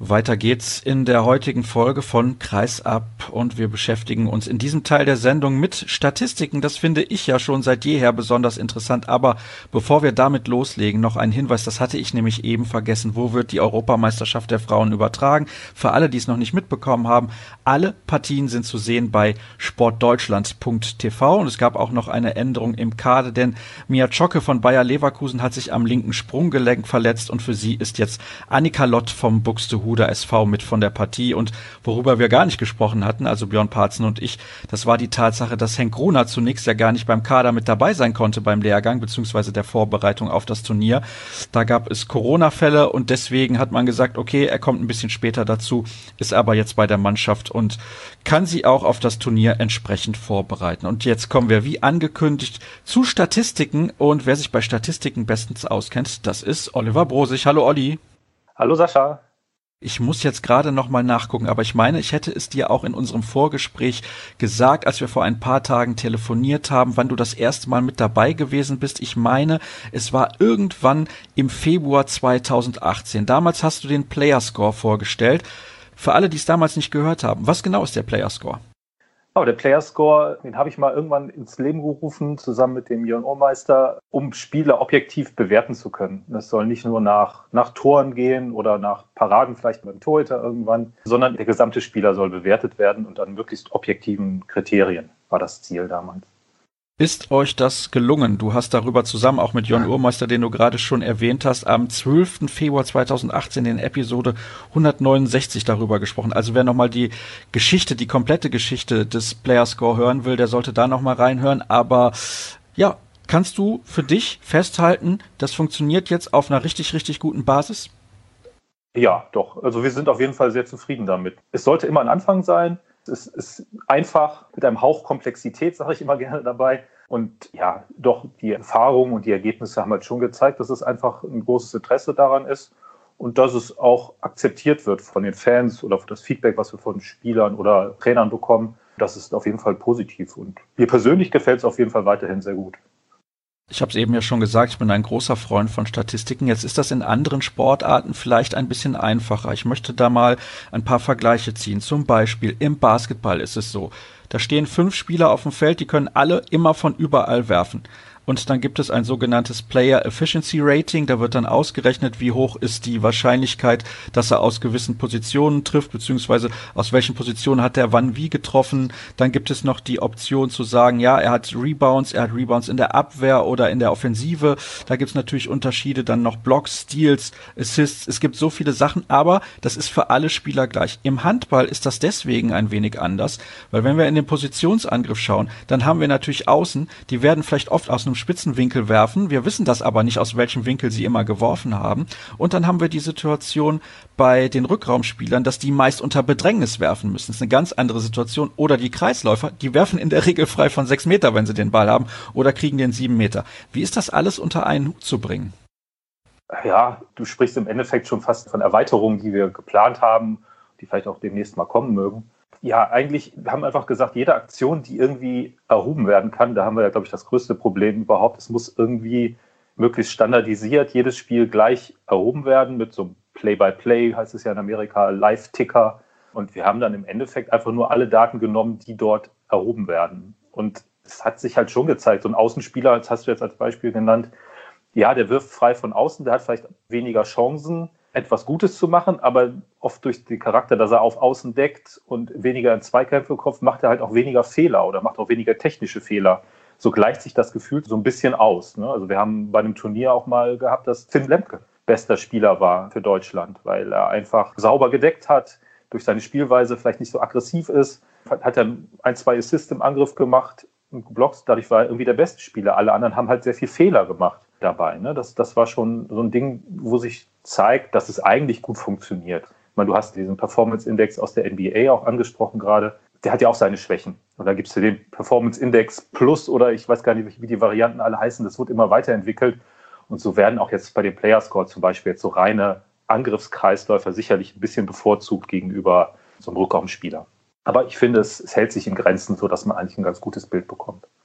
Weiter geht's in der heutigen Folge von Kreisab und wir beschäftigen uns in diesem Teil der Sendung mit Statistiken. Das finde ich ja schon seit jeher besonders interessant. Aber bevor wir damit loslegen, noch ein Hinweis, das hatte ich nämlich eben vergessen. Wo wird die Europameisterschaft der Frauen übertragen? Für alle, die es noch nicht mitbekommen haben, alle Partien sind zu sehen bei sportdeutschland punkt t v und es gab auch noch eine Änderung im Kader, denn Mia Zschocke von Bayer Leverkusen hat sich am linken Sprunggelenk verletzt und für sie ist jetzt Annika Lott vom Buxtehude S V mit von der Partie. Und worüber wir gar nicht gesprochen hatten, also Björn Parzen und ich, das war die Tatsache, dass Henk Gruner zunächst ja gar nicht beim Kader mit dabei sein konnte beim Lehrgang beziehungsweise der Vorbereitung auf das Turnier. Da gab es Corona-Fälle und deswegen hat man gesagt, okay, er kommt ein bisschen später dazu, ist aber jetzt bei der Mannschaft und kann sie auch auf das Turnier entsprechend vorbereiten. Und jetzt kommen wir, wie angekündigt, zu Statistiken und wer sich bei Statistiken bestens auskennt, das ist Oliver Brosig. Hallo Olli. Hallo Sascha. Ich muss jetzt gerade noch mal nachgucken, aber ich meine, ich hätte es dir auch in unserem Vorgespräch gesagt, als wir vor ein paar Tagen telefoniert haben, wann du das erste Mal mit dabei gewesen bist. Ich meine, es war irgendwann im Februar zweitausendachtzehn. Damals hast du den Playerscore vorgestellt. Für alle, die es damals nicht gehört haben, was genau ist der Playerscore? Oh, der Playerscore, den habe ich mal irgendwann ins Leben gerufen, zusammen mit dem Jörn Ohrmeister, um Spieler objektiv bewerten zu können. Das soll nicht nur nach, nach Toren gehen oder nach Paraden, vielleicht beim Torhüter irgendwann, sondern der gesamte Spieler soll bewertet werden und an möglichst objektiven Kriterien war das Ziel damals. Ist euch das gelungen? Du hast darüber zusammen auch mit Jörn Ohrmeister, den du gerade schon erwähnt hast, am zwölften Februar zweitausendachtzehn in Episode hundertneunundsechzig darüber gesprochen. Also wer nochmal die Geschichte, die komplette Geschichte des Playerscore hören will, der sollte da nochmal reinhören. Aber ja, kannst du für dich festhalten, das funktioniert jetzt auf einer richtig, richtig guten Basis? Ja, doch. Also wir sind auf jeden Fall sehr zufrieden damit. Es sollte immer ein Anfang sein. Es ist einfach mit einem Hauch Komplexität, sage ich immer gerne dabei. Und ja, doch die Erfahrungen und die Ergebnisse haben halt schon gezeigt, dass es einfach ein großes Interesse daran ist und dass es auch akzeptiert wird von den Fans oder das Feedback, was wir von Spielern oder Trainern bekommen. Das ist auf jeden Fall positiv. Und mir persönlich gefällt es auf jeden Fall weiterhin sehr gut. Ich habe es eben ja schon gesagt, ich bin ein großer Freund von Statistiken. Jetzt ist das in anderen Sportarten vielleicht ein bisschen einfacher. Ich möchte da mal ein paar Vergleiche ziehen. Zum Beispiel im Basketball ist es so, da stehen fünf Spieler auf dem Feld, die können alle immer von überall werfen. Und dann gibt es ein sogenanntes Player Efficiency Rating, da wird dann ausgerechnet, wie hoch ist die Wahrscheinlichkeit, dass er aus gewissen Positionen trifft, beziehungsweise aus welchen Positionen hat er wann wie getroffen. Dann gibt es noch die Option zu sagen, ja, er hat Rebounds, er hat Rebounds in der Abwehr oder in der Offensive. Da gibt es natürlich Unterschiede, dann noch Blocks, Steals, Assists. Es gibt so viele Sachen, aber das ist für alle Spieler gleich. Im Handball ist das deswegen ein wenig anders, weil wenn wir in den Positionsangriff schauen, dann haben wir natürlich Außen, die werden vielleicht oft aus einem Spitzenwinkel werfen. Wir wissen das aber nicht, aus welchem Winkel sie immer geworfen haben. Und dann haben wir die Situation bei den Rückraumspielern, dass die meist unter Bedrängnis werfen müssen. Das ist eine ganz andere Situation. Oder die Kreisläufer, die werfen in der Regel frei von sechs Meter, wenn sie den Ball haben, oder kriegen den sieben Meter. Wie ist das alles unter einen Hut zu bringen? Ja, du sprichst im Endeffekt schon fast von Erweiterungen, die wir geplant haben, die vielleicht auch demnächst mal kommen mögen. Ja, eigentlich, wir haben einfach gesagt, jede Aktion, die irgendwie erhoben werden kann, da haben wir ja, glaube ich, das größte Problem überhaupt. Es muss irgendwie möglichst standardisiert jedes Spiel gleich erhoben werden mit so einem Play-by-Play, heißt es ja in Amerika, Live-Ticker. Und wir haben dann im Endeffekt einfach nur alle Daten genommen, die dort erhoben werden. Und es hat sich halt schon gezeigt, so ein Außenspieler, das hast du jetzt als Beispiel genannt, ja, der wirft frei von außen, der hat vielleicht weniger Chancen, etwas Gutes zu machen, aber oft durch den Charakter, dass er auf Außen deckt und weniger in Zweikämpfe kommt, macht er halt auch weniger Fehler oder macht auch weniger technische Fehler. So gleicht sich das Gefühl so ein bisschen aus. Ne? Also wir haben bei einem Turnier auch mal gehabt, dass Finn Lemke bester Spieler war für Deutschland, weil er einfach sauber gedeckt hat, durch seine Spielweise vielleicht nicht so aggressiv ist, hat er ein, zwei Assists im Angriff gemacht und geblockt, dadurch war er irgendwie der beste Spieler. Alle anderen haben halt sehr viel Fehler gemacht dabei. Ne? Das, das war schon so ein Ding, wo sich zeigt, dass es eigentlich gut funktioniert. Ich meine, du hast diesen Performance-Index aus der N B A auch angesprochen gerade. Der hat ja auch seine Schwächen. Und da gibt es ja den Performance-Index Plus oder ich weiß gar nicht, wie die Varianten alle heißen. Das wird immer weiterentwickelt. Und so werden auch jetzt bei dem Playerscore zum Beispiel jetzt so reine Angriffskreisläufer sicherlich ein bisschen bevorzugt gegenüber so einem Rückraumspieler. Aber ich finde, es, es hält sich in Grenzen, sodass man eigentlich ein ganz gutes Bild bekommt.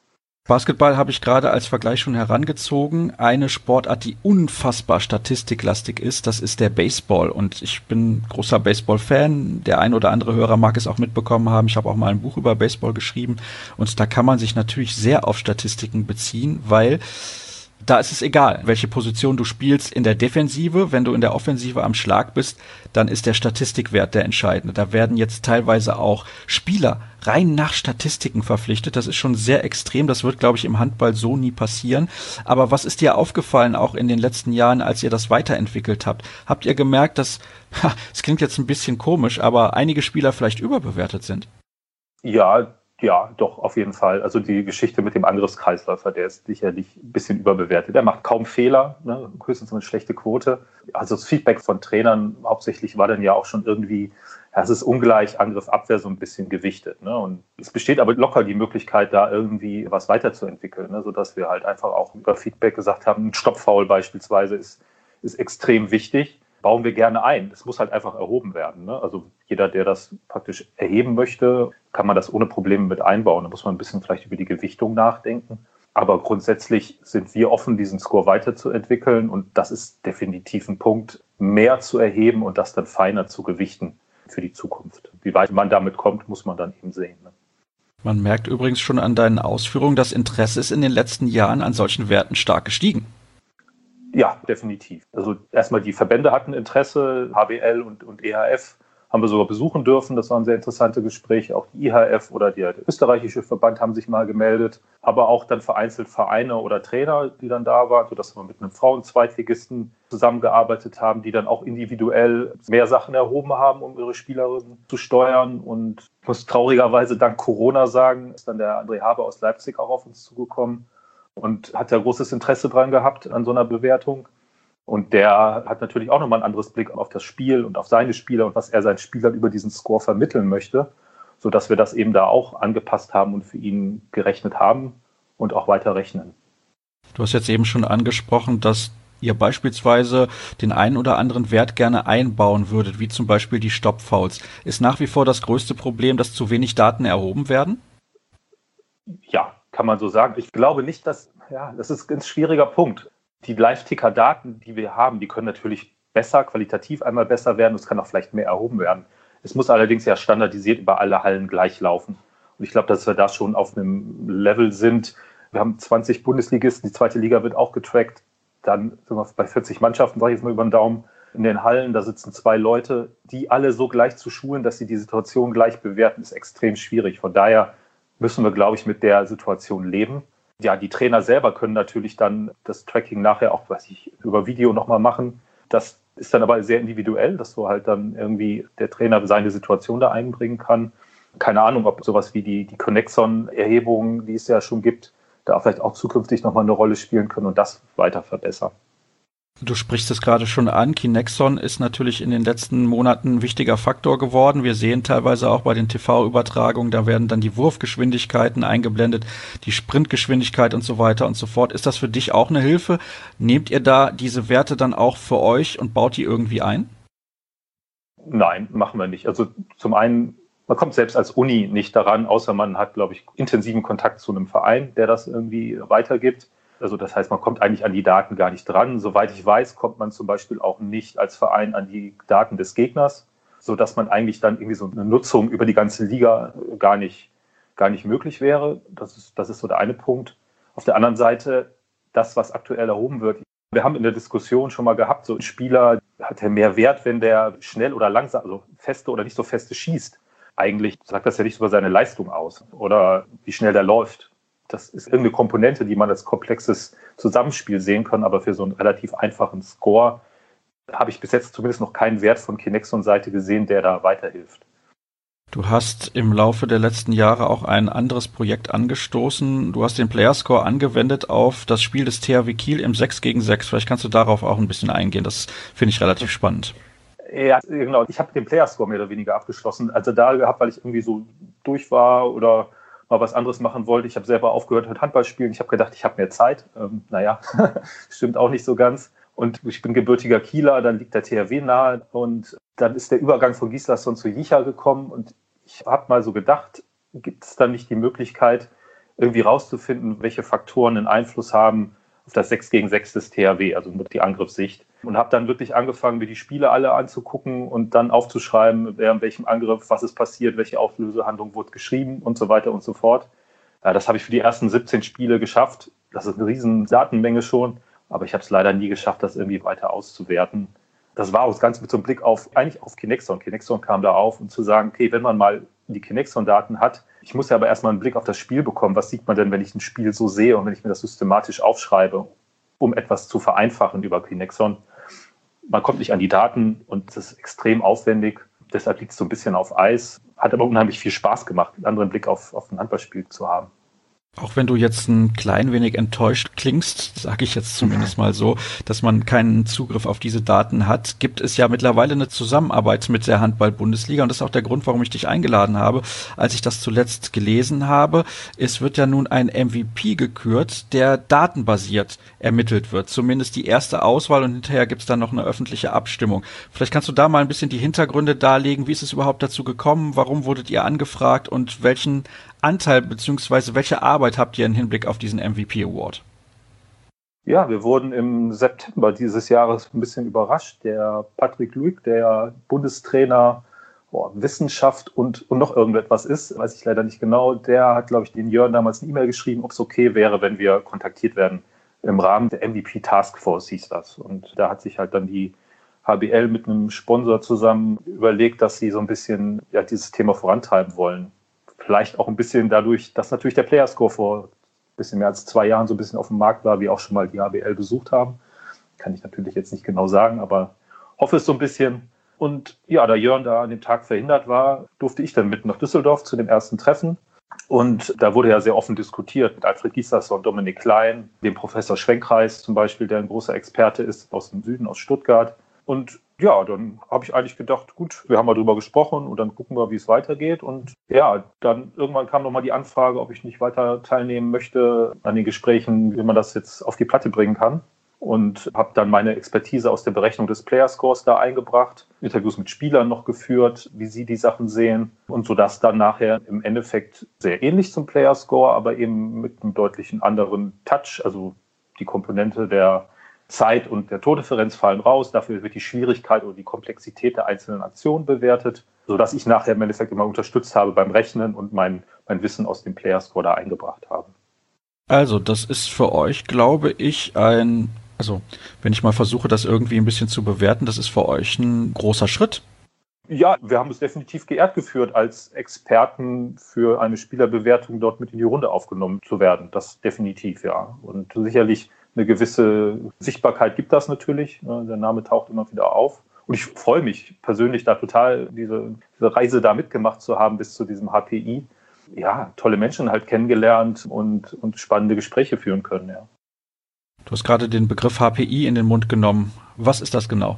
Basketball habe ich gerade als Vergleich schon herangezogen. Eine Sportart, die unfassbar statistiklastig ist, das ist der Baseball. Und ich bin großer Baseball-Fan. Der ein oder andere Hörer mag es auch mitbekommen haben. Ich habe auch mal ein Buch über Baseball geschrieben. Und da kann man sich natürlich sehr auf Statistiken beziehen, weil da ist es egal, welche Position du spielst in der Defensive. Wenn du in der Offensive am Schlag bist, dann ist der Statistikwert der entscheidende. Da werden jetzt teilweise auch Spieler rein nach Statistiken verpflichtet. Das ist schon sehr extrem. Das wird, glaube ich, im Handball so nie passieren. Aber was ist dir aufgefallen, auch in den letzten Jahren, als ihr das weiterentwickelt habt? Habt ihr gemerkt, dass, es klingt jetzt ein bisschen komisch, aber einige Spieler vielleicht überbewertet sind? Ja, Ja, doch, auf jeden Fall. Also die Geschichte mit dem Angriffskreisläufer, der ist sicherlich ein bisschen überbewertet. Er macht kaum Fehler, ne? Höchstens eine schlechte Quote. Also das Feedback von Trainern hauptsächlich war dann ja auch schon irgendwie, ja, es ist ungleich Angriff, Abwehr so ein bisschen gewichtet. Ne? Und es besteht aber locker die Möglichkeit, da irgendwie was weiterzuentwickeln, ne? Sodass wir halt einfach auch über Feedback gesagt haben, ein Stoppfoul beispielsweise ist, ist extrem wichtig. Bauen wir gerne ein. Es muss halt einfach erhoben werden. Ne? Also jeder, der das praktisch erheben möchte, kann man das ohne Probleme mit einbauen. Da muss man ein bisschen vielleicht über die Gewichtung nachdenken. Aber grundsätzlich sind wir offen, diesen Score weiterzuentwickeln. Und das ist definitiv ein Punkt, mehr zu erheben und das dann feiner zu gewichten für die Zukunft. Wie weit man damit kommt, muss man dann eben sehen. Ne? Man merkt übrigens schon an deinen Ausführungen, das Interesse ist in den letzten Jahren an solchen Werten stark gestiegen. Ja, definitiv. Also erstmal die Verbände hatten Interesse, H B L und, und E H F haben wir sogar besuchen dürfen. Das waren sehr interessante Gespräche. Auch die I H F oder der, der österreichische Verband haben sich mal gemeldet. Aber auch dann vereinzelt Vereine oder Trainer, die dann da waren, sodass wir mit einem Frauen-Zweitligisten zusammengearbeitet haben, die dann auch individuell mehr Sachen erhoben haben, um ihre Spielerinnen zu steuern. Und ich muss traurigerweise dank Corona sagen, ist dann der André Haber aus Leipzig auch auf uns zugekommen und hat ja großes Interesse dran gehabt an so einer Bewertung. Und der hat natürlich auch nochmal einen anderes Blick auf das Spiel und auf seine Spieler und was er seinen Spielern über diesen Score vermitteln möchte, sodass wir das eben da auch angepasst haben und für ihn gerechnet haben und auch weiter rechnen. Du hast jetzt eben schon angesprochen, dass ihr beispielsweise den einen oder anderen Wert gerne einbauen würdet, wie zum Beispiel die Stoppfouls. Ist nach wie vor das größte Problem, dass zu wenig Daten erhoben werden? Ja, kann man so sagen. Ich glaube nicht, dass, ja, das ist ein ganz schwieriger Punkt. Die Live-Ticker-Daten, die wir haben, die können natürlich besser, qualitativ einmal besser werden. Es kann auch vielleicht mehr erhoben werden. Es muss allerdings ja standardisiert über alle Hallen gleich laufen. Und ich glaube, dass wir da schon auf einem Level sind. Wir haben zwanzig Bundesligisten, die zweite Liga wird auch getrackt. Dann sind wir bei vierzig Mannschaften, sage ich jetzt mal über den Daumen. In den Hallen, da sitzen zwei Leute, die alle so gleich zu schulen, dass sie die Situation gleich bewerten, ist extrem schwierig. Von daher müssen wir, glaube ich, mit der Situation leben. Ja, die Trainer selber können natürlich dann das Tracking nachher auch, weiß ich, über Video nochmal machen. Das ist dann aber sehr individuell, dass so halt dann irgendwie der Trainer seine Situation da einbringen kann. Keine Ahnung, ob sowas wie die, die Connexon-Erhebungen, die es ja schon gibt, da vielleicht auch zukünftig nochmal eine Rolle spielen können und das weiter verbessern. Du sprichst es gerade schon an. Kinexon ist natürlich in den letzten Monaten ein wichtiger Faktor geworden. Wir sehen teilweise auch bei den T V-Übertragungen, da werden dann die Wurfgeschwindigkeiten eingeblendet, die Sprintgeschwindigkeit und so weiter und so fort. Ist das für dich auch eine Hilfe? Nehmt ihr da diese Werte dann auch für euch und baut die irgendwie ein? Nein, machen wir nicht. Also zum einen, man kommt selbst als Uni nicht daran, außer man hat, glaube ich, intensiven Kontakt zu einem Verein, der das irgendwie weitergibt. Also das heißt, man kommt eigentlich an die Daten gar nicht dran. Soweit ich weiß, kommt man zum Beispiel auch nicht als Verein an die Daten des Gegners, sodass man eigentlich dann irgendwie so eine Nutzung über die ganze Liga gar nicht, gar nicht möglich wäre. Das ist, das ist so der eine Punkt. Auf der anderen Seite, das, was aktuell erhoben wird. Wir haben in der Diskussion schon mal gehabt, so ein Spieler hat ja mehr Wert, wenn der schnell oder langsam, also feste oder nicht so feste schießt. Eigentlich sagt das ja nicht über seine Leistung aus oder wie schnell der läuft. Das ist irgendeine Komponente, die man als komplexes Zusammenspiel sehen kann, aber für so einen relativ einfachen Score habe ich bis jetzt zumindest noch keinen Wert von Kinexon-Seite gesehen, der da weiterhilft. Du hast im Laufe der letzten Jahre auch ein anderes Projekt angestoßen. Du hast den Playerscore angewendet auf das Spiel des T H W Kiel im sechs gegen sechs. Vielleicht kannst du darauf auch ein bisschen eingehen. Das finde ich relativ spannend. Ja, genau. Ich habe den Playerscore mehr oder weniger abgeschlossen. Also da gehabt, weil ich irgendwie so durch war oder mal was anderes machen wollte. Ich habe selber aufgehört mit Handball spielen. Ich habe gedacht, ich habe mehr Zeit. Ähm, naja, stimmt auch nicht so ganz. Und ich bin gebürtiger Kieler, dann liegt der T H W nahe. Und dann ist der Übergang von Gislason zu Jicha gekommen. Und ich habe mal so gedacht, gibt es dann nicht die Möglichkeit, irgendwie rauszufinden, welche Faktoren einen Einfluss haben auf das sechs gegen sechs des T H W, also die Angriffssicht. Und habe dann wirklich angefangen, mir die Spiele alle anzugucken und dann aufzuschreiben, wer in welchem Angriff, was ist passiert, welche Auflösehandlung wurde geschrieben und so weiter und so fort. Ja, das habe ich für die ersten siebzehn Spiele geschafft. Das ist eine riesen Datenmenge schon, aber ich habe es leider nie geschafft, das irgendwie weiter auszuwerten. Das war auch ganz mit so einem Blick auf, eigentlich auf Kinexon. Kinexon kam da auf, um zu sagen, okay, wenn man mal die Kinexon-Daten hat, ich muss ja aber erstmal einen Blick auf das Spiel bekommen. Was sieht man denn, wenn ich ein Spiel so sehe und wenn ich mir das systematisch aufschreibe, um etwas zu vereinfachen über Kinexon? Man kommt nicht an die Daten und es ist extrem aufwendig. Deshalb liegt es so ein bisschen auf Eis. Hat aber unheimlich viel Spaß gemacht, einen anderen Blick auf, auf ein Handballspiel zu haben. Auch wenn du jetzt ein klein wenig enttäuscht klingst, sage ich jetzt zumindest mal so, dass man keinen Zugriff auf diese Daten hat, gibt es ja mittlerweile eine Zusammenarbeit mit der Handball-Bundesliga und das ist auch der Grund, warum ich dich eingeladen habe. Als ich das zuletzt gelesen habe, es wird ja nun ein M V P gekürt, der datenbasiert ermittelt wird. Zumindest die erste Auswahl und hinterher gibt es dann noch eine öffentliche Abstimmung. Vielleicht kannst du da mal ein bisschen die Hintergründe darlegen. Wie ist es überhaupt dazu gekommen? Warum wurdet ihr angefragt und welchen Anteil bzw. welche Arbeit habt ihr im Hinblick auf diesen M V P Award? Ja, wir wurden im September dieses Jahres ein bisschen überrascht. Der Patrick Luig, der Bundestrainer oh, Wissenschaft und, und noch irgendetwas ist, weiß ich leider nicht genau, der hat, glaube ich, den Jörn damals eine E-Mail geschrieben, ob es okay wäre, wenn wir kontaktiert werden. Im Rahmen der M V P Taskforce hieß das. Und da hat sich halt dann die H B L mit einem Sponsor zusammen überlegt, dass sie so ein bisschen ja, dieses Thema vorantreiben wollen. Vielleicht auch ein bisschen dadurch, dass natürlich der Playerscore vor ein bisschen mehr als zwei Jahren so ein bisschen auf dem Markt war, wie auch schon mal die H B L besucht haben. Kann ich natürlich jetzt nicht genau sagen, aber hoffe es so ein bisschen. Und ja, da Jörn da an dem Tag verhindert war, durfte ich dann mit nach Düsseldorf zu dem ersten Treffen. Und da wurde ja sehr offen diskutiert mit Alfred Gislason, Dominik Klein, dem Professor Schwenkreis zum Beispiel, der ein großer Experte ist aus dem Süden, aus Stuttgart. Und ja, dann habe ich eigentlich gedacht, gut, wir haben mal drüber gesprochen und dann gucken wir, wie es weitergeht. Und ja, dann irgendwann kam nochmal die Anfrage, ob ich nicht weiter teilnehmen möchte an den Gesprächen, wie man das jetzt auf die Platte bringen kann. Und habe dann meine Expertise aus der Berechnung des Playerscores da eingebracht, Interviews mit Spielern noch geführt, wie sie die Sachen sehen. Und so dass dann nachher im Endeffekt sehr ähnlich zum Playerscore, aber eben mit einem deutlichen anderen Touch, also die Komponente der Zeit und der Tordifferenz fallen raus. Dafür wird die Schwierigkeit oder die Komplexität der einzelnen Aktionen bewertet, sodass ich nachher im Endeffekt immer unterstützt habe beim Rechnen und mein, mein Wissen aus dem Playerscore da eingebracht habe. Also, das ist für euch, glaube ich, ein, also wenn ich mal versuche, das irgendwie ein bisschen zu bewerten, das ist für euch ein großer Schritt. Ja, wir haben uns definitiv geehrt geführt, als Experten für eine Spielerbewertung dort mit in die Runde aufgenommen zu werden. Das definitiv, ja. Und sicherlich eine gewisse Sichtbarkeit gibt das natürlich. Der Name taucht immer wieder auf. Und ich freue mich persönlich da total, diese, diese Reise da mitgemacht zu haben bis zu diesem H P I. Ja, tolle Menschen halt kennengelernt und, und spannende Gespräche führen können, ja. Du hast gerade den Begriff H P I in den Mund genommen. Was ist das genau?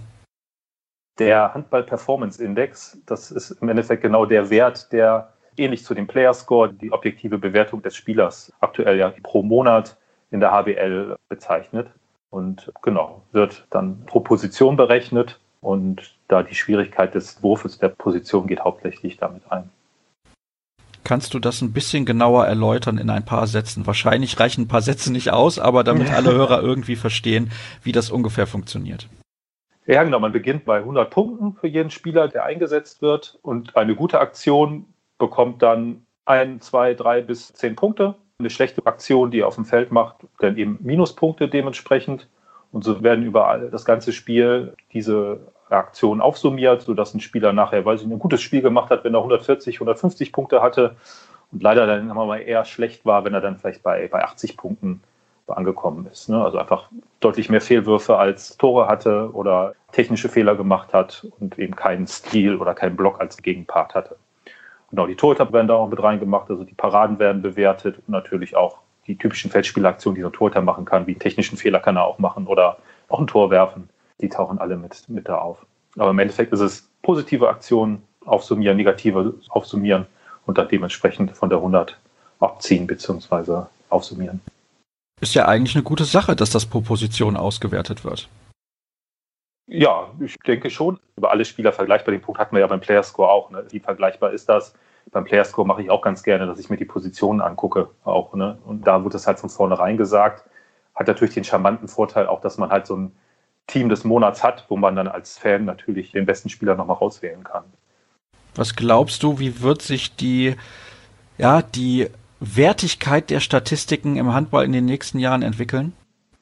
Der Handball-Performance-Index, das ist im Endeffekt genau der Wert, der ähnlich zu dem Player-Score die objektive Bewertung des Spielers aktuell ja pro Monat in der H B L bezeichnet. Und genau, wird dann pro Position berechnet und da die Schwierigkeit des Wurfes der Position geht hauptsächlich damit ein. Kannst du das ein bisschen genauer erläutern in ein paar Sätzen? Wahrscheinlich reichen ein paar Sätze nicht aus, aber damit alle Hörer irgendwie verstehen, wie das ungefähr funktioniert. Ja, genau. Man beginnt bei hundert Punkten für jeden Spieler, der eingesetzt wird. Und eine gute Aktion bekommt dann ein, zwei, drei bis zehn Punkte. Eine schlechte Aktion, die er auf dem Feld macht, dann eben Minuspunkte dementsprechend. Und so werden überall das ganze Spiel diese Aktion aufsummiert, sodass ein Spieler nachher, weil er ein gutes Spiel gemacht hat, wenn er hundertvierzig, hundertfünfzig Punkte hatte und leider dann haben wir mal eher schlecht war, wenn er dann vielleicht bei, bei achtzig Punkten angekommen ist. Ne? Also einfach deutlich mehr Fehlwürfe als Tore hatte oder technische Fehler gemacht hat und eben keinen Stil oder keinen Block als Gegenpart hatte. Genau, die Torhüter werden da auch mit reingemacht, also die Paraden werden bewertet und natürlich auch die typischen Feldspielaktionen, die so ein Torhüter machen kann, wie technischen Fehler kann er auch machen oder auch ein Tor werfen. Die tauchen alle mit, mit da auf. Aber im Endeffekt ist es positive Aktionen aufsummieren, negative aufsummieren und dann dementsprechend von der hundert abziehen bzw. aufsummieren. Ist ja eigentlich eine gute Sache, dass das pro Position ausgewertet wird. Ja, ich denke schon. Über alle Spieler vergleichbar. Den Punkt hatten wir ja beim Playerscore auch. Ne? Wie vergleichbar ist das? beim Playerscore mache ich auch ganz gerne, dass ich mir die Positionen angucke auch, ne? Und da wurde es halt von vornherein gesagt, hat natürlich den charmanten Vorteil auch, dass man halt so ein Team des Monats hat, wo man dann als Fan natürlich den besten Spieler nochmal rauswählen kann. Was glaubst du, wie wird sich die, ja, die Wertigkeit der Statistiken im Handball in den nächsten Jahren entwickeln?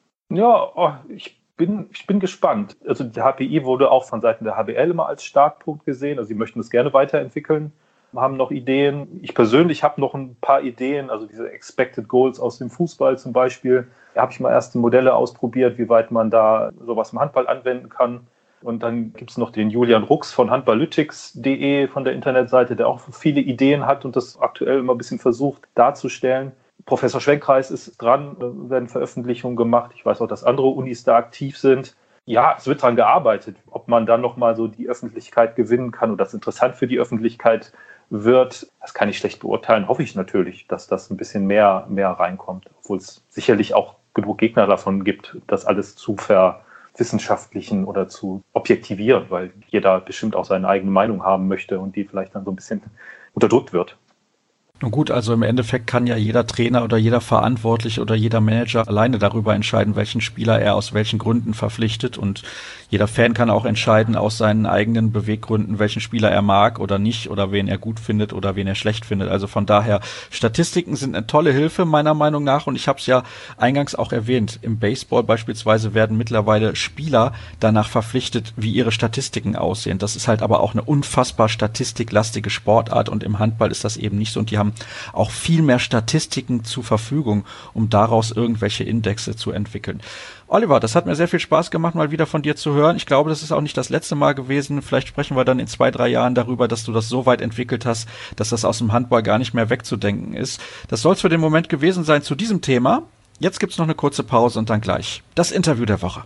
Ja, oh, ich bin, ich bin gespannt. Also der H P I wurde auch von Seiten der H B L immer als Startpunkt gesehen. Also sie möchten es gerne weiterentwickeln, haben noch Ideen. Ich persönlich habe noch ein paar Ideen, also diese Expected Goals aus dem Fußball zum Beispiel. Da habe ich mal erste Modelle ausprobiert, wie weit man da sowas im Handball anwenden kann. Und dann gibt es noch den Julian Rux von handballytics punkt de von der Internetseite, der auch viele Ideen hat und das aktuell immer ein bisschen versucht darzustellen. Professor Schwenkreis ist dran, werden Veröffentlichungen gemacht. Ich weiß auch, dass andere Unis da aktiv sind. Ja, es wird dran gearbeitet. Ob man dann nochmal so die Öffentlichkeit gewinnen kann und das interessant für die Öffentlichkeit wird, das kann ich schlecht beurteilen. Hoffe ich natürlich, dass das ein bisschen mehr, mehr reinkommt, obwohl es sicherlich auch genug Gegner davon gibt, das alles zu verwissenschaftlichen oder zu objektivieren, weil jeder bestimmt auch seine eigene Meinung haben möchte und die vielleicht dann so ein bisschen unterdrückt wird. Nun gut, also im Endeffekt kann ja jeder Trainer oder jeder Verantwortliche oder jeder Manager alleine darüber entscheiden, welchen Spieler er aus welchen Gründen verpflichtet, und jeder Fan kann auch entscheiden aus seinen eigenen Beweggründen, welchen Spieler er mag oder nicht oder wen er gut findet oder wen er schlecht findet. Also von daher, Statistiken sind eine tolle Hilfe meiner Meinung nach, und ich habe es ja eingangs auch erwähnt, im Baseball beispielsweise werden mittlerweile Spieler danach verpflichtet, wie ihre Statistiken aussehen. Das ist halt aber auch eine unfassbar statistiklastige Sportart, und im Handball ist das eben nicht so, und die haben auch viel mehr Statistiken zur Verfügung, um daraus irgendwelche Indexe zu entwickeln. Oliver, das hat mir sehr viel Spaß gemacht, mal wieder von dir zu hören. Ich glaube, das ist auch nicht das letzte Mal gewesen. Vielleicht sprechen wir dann in zwei, drei Jahren darüber, dass du das so weit entwickelt hast, dass das aus dem Handball gar nicht mehr wegzudenken ist. Das soll es für den Moment gewesen sein zu diesem Thema. Jetzt gibt's noch eine kurze Pause und dann gleich das Interview der Woche.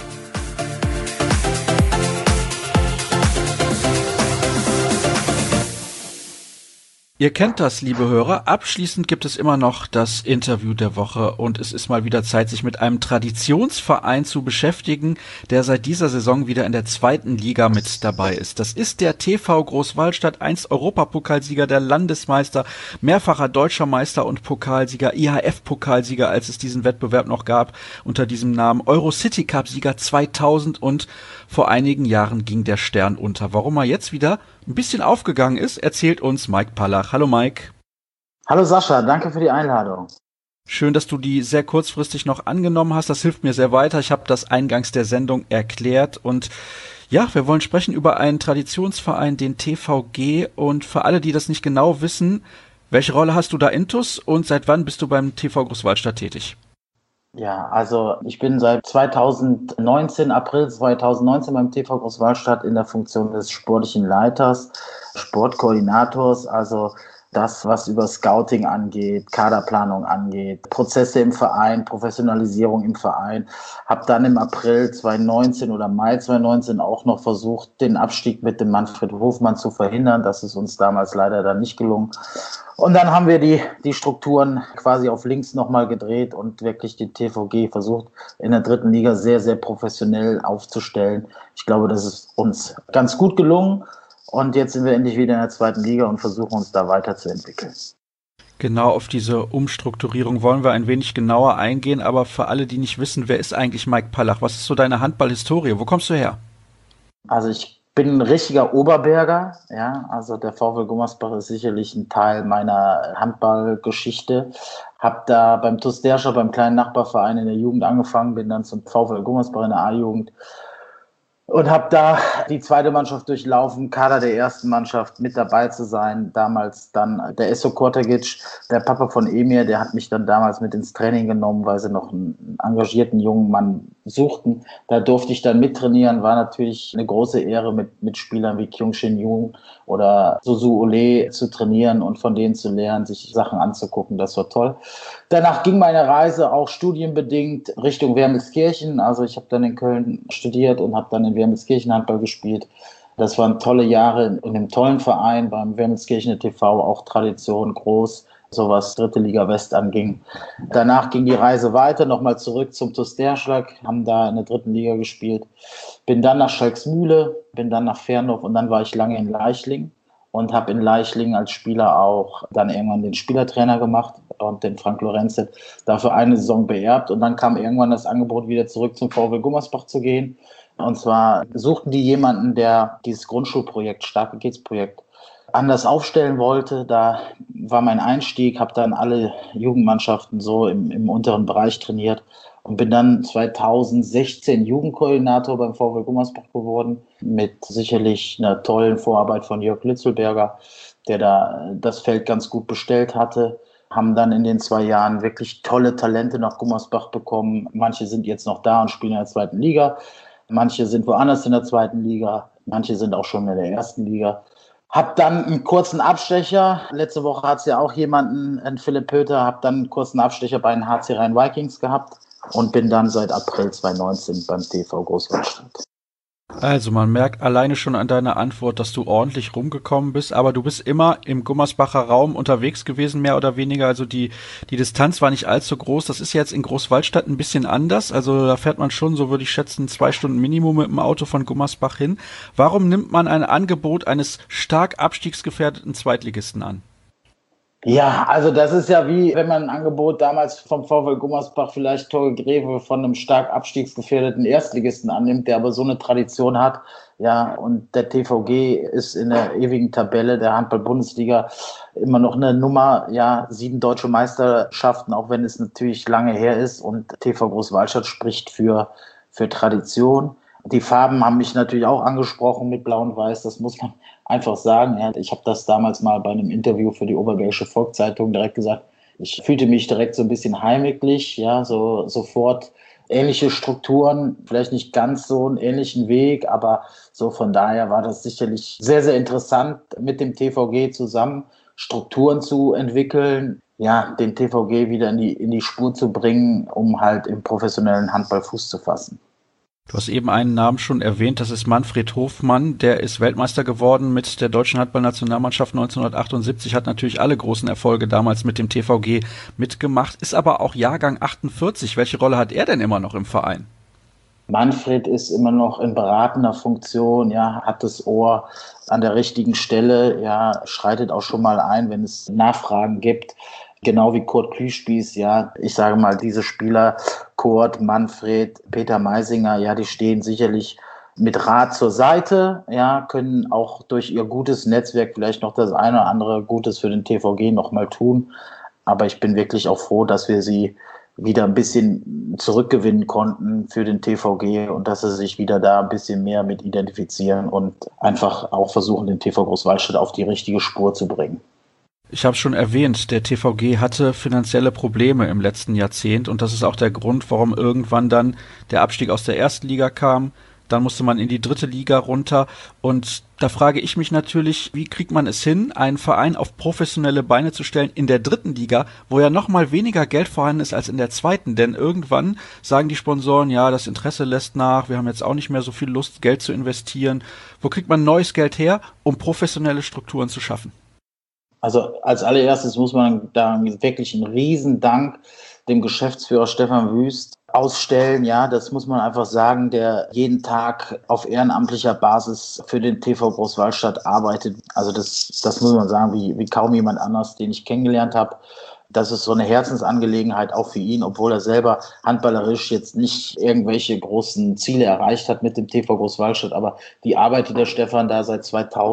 Ihr kennt das, liebe Hörer. Abschließend gibt es immer noch das Interview der Woche, und es ist mal wieder Zeit, sich mit einem Traditionsverein zu beschäftigen, der seit dieser Saison wieder in der zweiten Liga mit dabei ist. Das ist der T V Großwallstadt, einst Europapokalsieger, der Landesmeister, mehrfacher deutscher Meister und Pokalsieger, I H F-Pokalsieger, als es diesen Wettbewerb noch gab, unter diesem Namen, Euro-City-Cup-Sieger zweitausend, und vor einigen Jahren ging der Stern unter. Warum er jetzt wieder ein bisschen aufgegangen ist, erzählt uns Mike Pallach. Hallo Mike. Hallo Sascha, danke für die Einladung. Schön, dass du die sehr kurzfristig noch angenommen hast. Das hilft mir sehr weiter. Ich habe das eingangs der Sendung erklärt, und ja, wir wollen sprechen über einen Traditionsverein, den T V G, und für alle, die das nicht genau wissen, welche Rolle hast du da intus und seit wann bist du beim T V Großwallstadt tätig? Ja, also ich bin seit zweitausendneunzehn, April zweitausendneunzehn beim T V Großwallstadt in der Funktion des sportlichen Leiters, Sportkoordinators, also das, was über Scouting angeht, Kaderplanung angeht, Prozesse im Verein, Professionalisierung im Verein. Habe dann im April zweitausendneunzehn oder Mai zweitausendneunzehn auch noch versucht, den Abstieg mit dem Manfred Hofmann zu verhindern. Das ist uns damals leider dann nicht gelungen. Und dann haben wir die, die Strukturen quasi auf links nochmal gedreht und wirklich die T V G versucht, in der dritten Liga sehr, sehr professionell aufzustellen. Ich glaube, das ist uns ganz gut gelungen. Und jetzt sind wir endlich wieder in der zweiten Liga und versuchen uns da weiterzuentwickeln. Genau, auf diese Umstrukturierung wollen wir ein wenig genauer eingehen. Aber für alle, die nicht wissen, wer ist eigentlich Mike Pallach? Was ist so deine Handballhistorie? Wo kommst du her? Also ich bin ein richtiger Oberberger. Ja, also der VfL Gummersbach ist sicherlich ein Teil meiner Handballgeschichte. Hab da beim T U S Derscher, beim kleinen Nachbarverein in der Jugend angefangen, bin dann zum VfL Gummersbach in der A-Jugend. Und habe da die zweite Mannschaft durchlaufen, Kader der ersten Mannschaft, mit dabei zu sein. Damals dann der Esso Kortegic, der Papa von Emir, der hat mich dann damals mit ins Training genommen, weil sie noch einen engagierten jungen Mann suchten. Da durfte ich dann mittrainieren, war natürlich eine große Ehre, mit, mit Spielern wie Kyung Shin Jung oder Susu Ole zu trainieren und von denen zu lernen, sich Sachen anzugucken. Das war toll. Danach ging meine Reise auch studienbedingt Richtung Wermelskirchen. Also ich habe dann in Köln studiert und habe dann in Wermelskirchen Handball gespielt. Das waren tolle Jahre in einem tollen Verein, beim Wermelskirchener T V, auch Tradition groß, so was dritte Liga West anging. Danach ging die Reise weiter, nochmal zurück zum T U S Derschlag, haben da in der dritten Liga gespielt. Bin dann nach Schalksmühle, bin dann nach Ferndorf und dann war ich lange in Leichlingen. und habe in Leichlingen als Spieler auch dann irgendwann den Spielertrainer gemacht und den Frank Lorenzet dafür eine Saison beerbt. Und dann kam irgendwann das Angebot, wieder zurück zum VfL Gummersbach zu gehen. Und zwar suchten die jemanden, der dieses Grundschulprojekt, Starke Kids-Projekt, anders aufstellen wollte. Da war mein Einstieg, habe dann alle Jugendmannschaften so im, im unteren Bereich trainiert und bin dann zweitausendsechzehn Jugendkoordinator beim VfL Gummersbach geworden, mit sicherlich einer tollen Vorarbeit von Jörg Litzelberger, der da das Feld ganz gut bestellt hatte. Haben dann in den zwei Jahren wirklich tolle Talente nach Gummersbach bekommen. Manche sind jetzt noch da und spielen in der zweiten Liga. Manche sind woanders in der zweiten Liga. Manche sind auch schon in der ersten Liga. Hab dann einen kurzen Abstecher. Letzte Woche hat es ja auch jemanden, einen Philipp Pöter, hab dann einen kurzen Abstecher bei den H C Rhein-Vikings gehabt und bin dann seit April zweitausendneunzehn beim T V Großwaldstadt. Also man merkt alleine schon an deiner Antwort, dass du ordentlich rumgekommen bist, aber du bist immer im Gummersbacher Raum unterwegs gewesen, mehr oder weniger. Also die die Distanz war nicht allzu groß. Das ist jetzt in Großwaldstadt ein bisschen anders. Also da fährt man schon, so würde ich schätzen, zwei Stunden Minimum mit dem Auto von Gummersbach hin. Warum nimmt man ein Angebot eines stark abstiegsgefährdeten Zweitligisten an? Ja, also das ist ja wie, wenn man ein Angebot damals vom VfL Gummersbach vielleicht Torge Greve von einem stark abstiegsgefährdeten Erstligisten annimmt, der aber so eine Tradition hat. Ja, und der T V G ist in der ewigen Tabelle der Handball-Bundesliga immer noch eine Nummer, ja, sieben deutsche Meisterschaften, auch wenn es natürlich lange her ist. Und T V Großwaldstadt spricht für, für Tradition. Die Farben haben mich natürlich auch angesprochen mit Blau und Weiß, das muss man einfach sagen. Ja, ich habe das damals mal bei einem Interview für die Oberbergische Volkszeitung direkt gesagt. Ich fühlte mich direkt so ein bisschen heimlich, ja, so sofort ähnliche Strukturen, vielleicht nicht ganz so einen ähnlichen Weg, aber so von daher war das sicherlich sehr, sehr interessant, mit dem T V G zusammen Strukturen zu entwickeln, ja, den T V G wieder in die, in die Spur zu bringen, um halt im professionellen Handball Fuß zu fassen. Du hast eben einen Namen schon erwähnt, das ist Manfred Hofmann, der ist Weltmeister geworden mit der deutschen Handballnationalmannschaft neunzehnhundertachtundsiebzig, hat natürlich alle großen Erfolge damals mit dem T V G mitgemacht, ist aber auch Jahrgang achtundvierzig. Welche Rolle hat er denn immer noch im Verein? Manfred ist immer noch in beratender Funktion, ja, hat das Ohr an der richtigen Stelle, ja, schreitet auch schon mal ein, wenn es Nachfragen gibt. Genau wie Kurt Klüspieß, ja, ich sage mal, diese Spieler, Kurt, Manfred, Peter Meisinger, ja, die stehen sicherlich mit Rat zur Seite, ja, können auch durch ihr gutes Netzwerk vielleicht noch das eine oder andere Gutes für den T V G nochmal tun. Aber ich bin wirklich auch froh, dass wir sie wieder ein bisschen zurückgewinnen konnten für den T V G und dass sie sich wieder da ein bisschen mehr mit identifizieren und einfach auch versuchen, den T V Großwaldstadt auf die richtige Spur zu bringen. Ich habe schon erwähnt, der T V G hatte finanzielle Probleme im letzten Jahrzehnt und das ist auch der Grund, warum irgendwann dann der Abstieg aus der ersten Liga kam. Dann musste man in die dritte Liga runter und da frage ich mich natürlich, wie kriegt man es hin, einen Verein auf professionelle Beine zu stellen in der dritten Liga, wo ja noch mal weniger Geld vorhanden ist als in der zweiten, denn irgendwann sagen die Sponsoren, ja, das Interesse lässt nach, wir haben jetzt auch nicht mehr so viel Lust, Geld zu investieren. Wo kriegt man neues Geld her, um professionelle Strukturen zu schaffen? Also als allererstes muss man da wirklich einen Riesendank dem Geschäftsführer Stefan Wüst ausstellen. Ja, das muss man einfach sagen, der jeden Tag auf ehrenamtlicher Basis für den T V Großwaldstadt arbeitet. Also das, das muss man sagen, wie, wie kaum jemand anders, den ich kennengelernt habe. Das ist so eine Herzensangelegenheit auch für ihn, obwohl er selber handballerisch jetzt nicht irgendwelche großen Ziele erreicht hat mit dem T V Großwaldstadt. Aber die Arbeit, die der Stefan da seit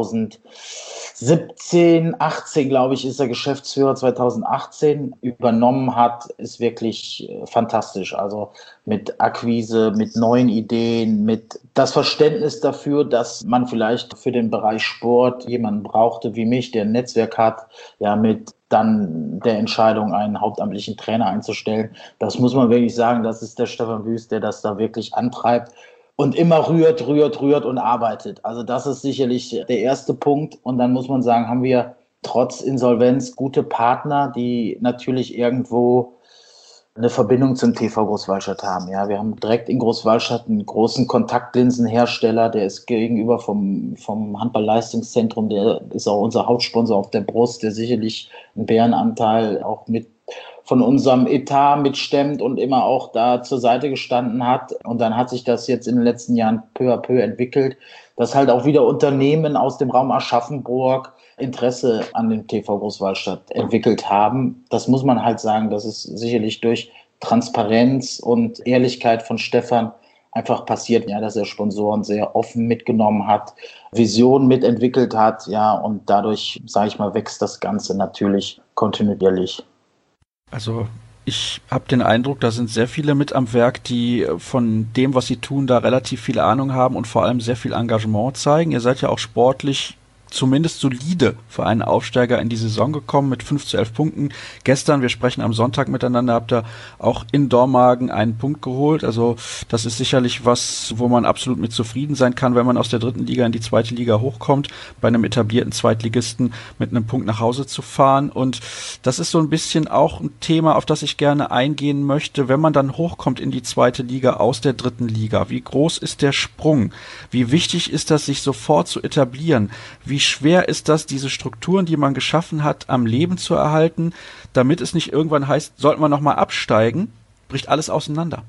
zweitausendsiebzehn, achtzehn, glaube ich, ist er Geschäftsführer, zweitausendachtzehn übernommen hat, ist wirklich fantastisch. Also mit Akquise, mit neuen Ideen, mit das Verständnis dafür, dass man vielleicht für den Bereich Sport jemanden brauchte wie mich, der ein Netzwerk hat, ja, mit dann der Entscheidung, einen hauptamtlichen Trainer einzustellen. Das muss man wirklich sagen, das ist der Stefan Wüst, der das da wirklich antreibt und immer rührt, rührt, rührt und arbeitet. Also das ist sicherlich der erste Punkt. Und dann muss man sagen, haben wir trotz Insolvenz gute Partner, die natürlich irgendwo eine Verbindung zum T V Großwaldstadt haben. Ja, wir haben direkt in Großwaldstadt einen großen Kontaktlinsenhersteller, der ist gegenüber vom, vom Handball-Leistungszentrum, der ist auch unser Hauptsponsor auf der Brust, der sicherlich einen Bärenanteil auch mit von unserem Etat mitstemmt und immer auch da zur Seite gestanden hat. Und dann hat sich das jetzt in den letzten Jahren peu à peu entwickelt, dass halt auch wieder Unternehmen aus dem Raum Aschaffenburg Interesse an dem T V Großwallstadt entwickelt haben. Das muss man halt sagen, das ist sicherlich durch Transparenz und Ehrlichkeit von Stefan einfach passiert, ja, dass er Sponsoren sehr offen mitgenommen hat, Visionen mitentwickelt hat, ja, und dadurch, sage ich mal, wächst das Ganze natürlich kontinuierlich. Also ich habe den Eindruck, da sind sehr viele mit am Werk, die von dem, was sie tun, da relativ viel Ahnung haben und vor allem sehr viel Engagement zeigen. Ihr seid ja auch sportlich zumindest solide für einen Aufsteiger in die Saison gekommen mit fünf zu elf Punkten. Gestern, wir sprechen am Sonntag miteinander, habt ihr auch in Dormagen einen Punkt geholt. Also das ist sicherlich was, wo man absolut mit zufrieden sein kann, wenn man aus der dritten Liga in die zweite Liga hochkommt, bei einem etablierten Zweitligisten mit einem Punkt nach Hause zu fahren. Und das ist so ein bisschen auch ein Thema, auf das ich gerne eingehen möchte, wenn man dann hochkommt in die zweite Liga aus der dritten Liga. Wie groß ist der Sprung? Wie wichtig ist das, sich sofort zu etablieren? Wie schwer ist das, diese Strukturen, die man geschaffen hat, am Leben zu erhalten, damit es nicht irgendwann heißt, sollten wir nochmal absteigen, bricht alles auseinander?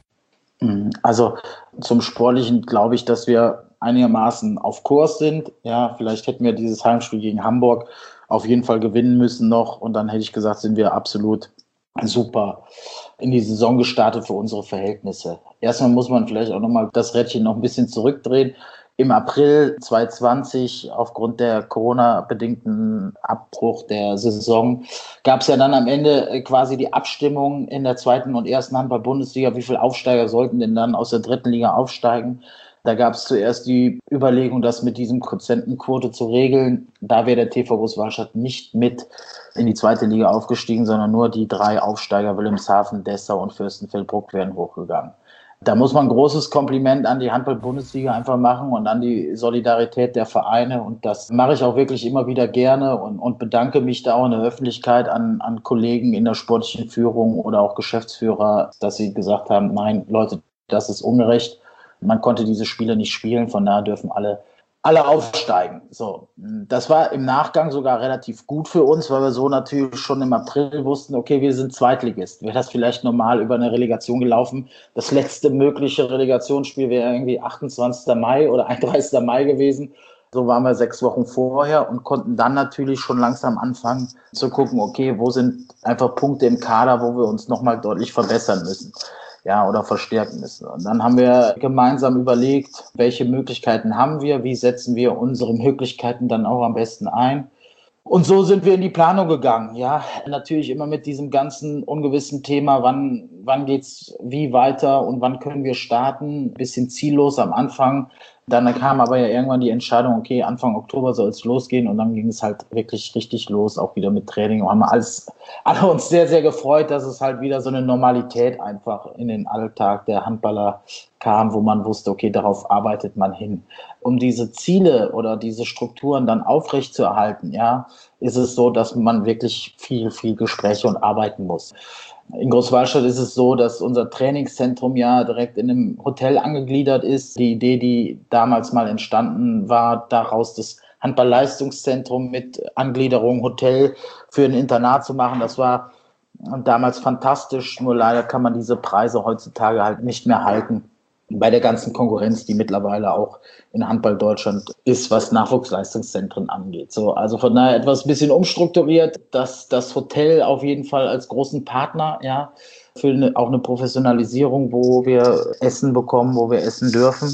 Also zum Sportlichen glaube ich, dass wir einigermaßen auf Kurs sind. Ja, vielleicht hätten wir dieses Heimspiel gegen Hamburg auf jeden Fall gewinnen müssen noch und dann hätte ich gesagt, sind wir absolut super in die Saison gestartet für unsere Verhältnisse. Erstmal muss man vielleicht auch nochmal das Rädchen noch ein bisschen zurückdrehen. Im April zwanzig zwanzig, aufgrund der Corona-bedingten Abbruch der Saison, gab es ja dann am Ende quasi die Abstimmung in der zweiten und ersten Handball-Bundesliga, wie viele Aufsteiger sollten denn dann aus der dritten Liga aufsteigen. Da gab es zuerst die Überlegung, das mit diesem Prozentenquote zu regeln. Da wäre der T V Großwallstadt nicht mit in die zweite Liga aufgestiegen, sondern nur die drei Aufsteiger Wilhelmshaven, Dessau und Fürstenfeldbruck wären hochgegangen. Da muss man ein großes Kompliment an die Handball-Bundesliga einfach machen und an die Solidarität der Vereine. Und das mache ich auch wirklich immer wieder gerne und, und bedanke mich da auch in der Öffentlichkeit an, an Kollegen in der sportlichen Führung oder auch Geschäftsführer, dass sie gesagt haben, nein, Leute, das ist ungerecht. Man konnte diese Spiele nicht spielen, von daher dürfen alle alle aufsteigen. So, das war im Nachgang sogar relativ gut für uns, weil wir so natürlich schon im April wussten, okay, wir sind Zweitligist. Wäre das vielleicht normal über eine Relegation gelaufen? Das letzte mögliche Relegationsspiel wäre irgendwie achtundzwanzigster Mai oder einunddreißigster Mai gewesen. So waren wir sechs Wochen vorher und konnten dann natürlich schon langsam anfangen zu gucken, okay, wo sind einfach Punkte im Kader, wo wir uns nochmal deutlich verbessern müssen. Ja, oder verstärken müssen. Und dann haben wir gemeinsam überlegt, welche Möglichkeiten haben wir, wie setzen wir unsere Möglichkeiten dann auch am besten ein. Und so sind wir in die Planung gegangen. Ja, natürlich immer mit diesem ganzen ungewissen Thema, wann, wann geht's wie weiter und wann können wir starten. Ein bisschen ziellos am Anfang. Dann kam aber ja irgendwann die Entscheidung, okay, Anfang Oktober soll es losgehen und dann ging es halt wirklich richtig los, auch wieder mit Training. Und haben alles, alle uns sehr, sehr gefreut, dass es halt wieder so eine Normalität einfach in den Alltag der Handballer kam, wo man wusste, okay, darauf arbeitet man hin. Um diese Ziele oder diese Strukturen dann aufrechtzuerhalten, ja, ist es so, dass man wirklich viel, viel Gespräche und arbeiten muss. In Großwallstadt ist es so, dass unser Trainingszentrum ja direkt in einem Hotel angegliedert ist. Die Idee, die damals mal entstanden war, daraus das Handball-Leistungszentrum mit Angliederung, Hotel für ein Internat zu machen, das war damals fantastisch. Nur leider kann man diese Preise heutzutage halt nicht mehr halten. Bei der ganzen Konkurrenz, die mittlerweile auch in Handball Deutschland ist, was Nachwuchsleistungszentren angeht. So, also von daher etwas ein bisschen umstrukturiert, dass das Hotel auf jeden Fall als großen Partner, ja, für eine, auch eine Professionalisierung, wo wir Essen bekommen, wo wir essen dürfen,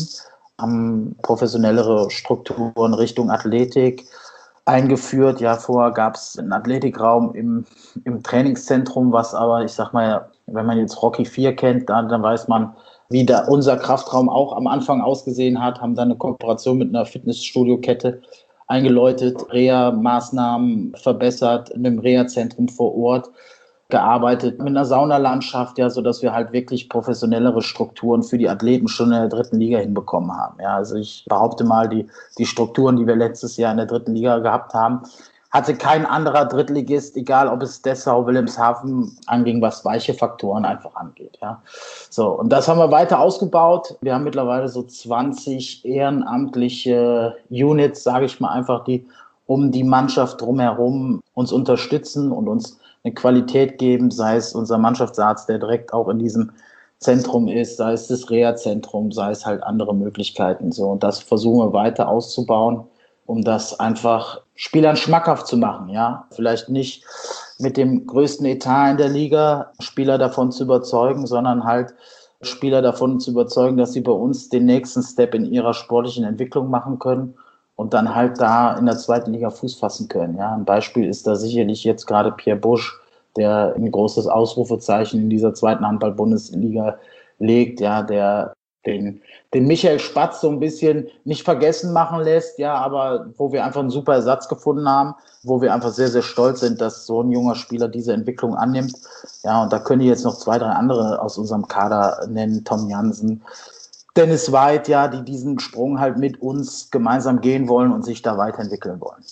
haben professionellere Strukturen Richtung Athletik eingeführt. Ja, vorher gab es einen Athletikraum im, im Trainingszentrum, was aber, ich sag mal, wenn man jetzt Rocky vier kennt, dann, dann weiß man, wie da unser Kraftraum auch am Anfang ausgesehen hat, haben dann eine Kooperation mit einer Fitnessstudio-Kette eingeläutet, Reha-Maßnahmen verbessert, in einem Reha-Zentrum vor Ort gearbeitet, mit einer Saunalandschaft, ja, sodass wir halt wirklich professionellere Strukturen für die Athleten schon in der dritten Liga hinbekommen haben. Ja, also ich behaupte mal, die, die Strukturen, die wir letztes Jahr in der dritten Liga gehabt haben, hatte kein anderer Drittligist, egal ob es Dessau, Wilhelmshaven anging, was weiche Faktoren einfach angeht. Ja. So, und das haben wir weiter ausgebaut. Wir haben mittlerweile so zwanzig ehrenamtliche Units, sage ich mal einfach, die um die Mannschaft drumherum uns unterstützen und uns eine Qualität geben, sei es unser Mannschaftsarzt, der direkt auch in diesem Zentrum ist, sei es das Reha-Zentrum, sei es halt andere Möglichkeiten. So, und das versuchen wir weiter auszubauen. um das einfach Spielern schmackhaft zu machen, ja. Vielleicht nicht mit dem größten Etat in der Liga Spieler davon zu überzeugen, sondern halt Spieler davon zu überzeugen, dass sie bei uns den nächsten Step in ihrer sportlichen Entwicklung machen können und dann halt da in der zweiten Liga Fuß fassen können. Ja, ein Beispiel ist da sicherlich jetzt gerade Pierre Busch, der ein großes Ausrufezeichen in dieser zweiten Handball-Bundesliga legt, ja, der den, den Michael Spatz so ein bisschen nicht vergessen machen lässt, ja, aber wo wir einfach einen super Ersatz gefunden haben, wo wir einfach sehr, sehr stolz sind, dass so ein junger Spieler diese Entwicklung annimmt. Ja, und da können ich jetzt noch zwei, drei andere aus unserem Kader nennen, Tom Jansen, Dennis Weid, ja, die diesen Sprung halt mit uns gemeinsam gehen wollen und sich da weiterentwickeln wollen.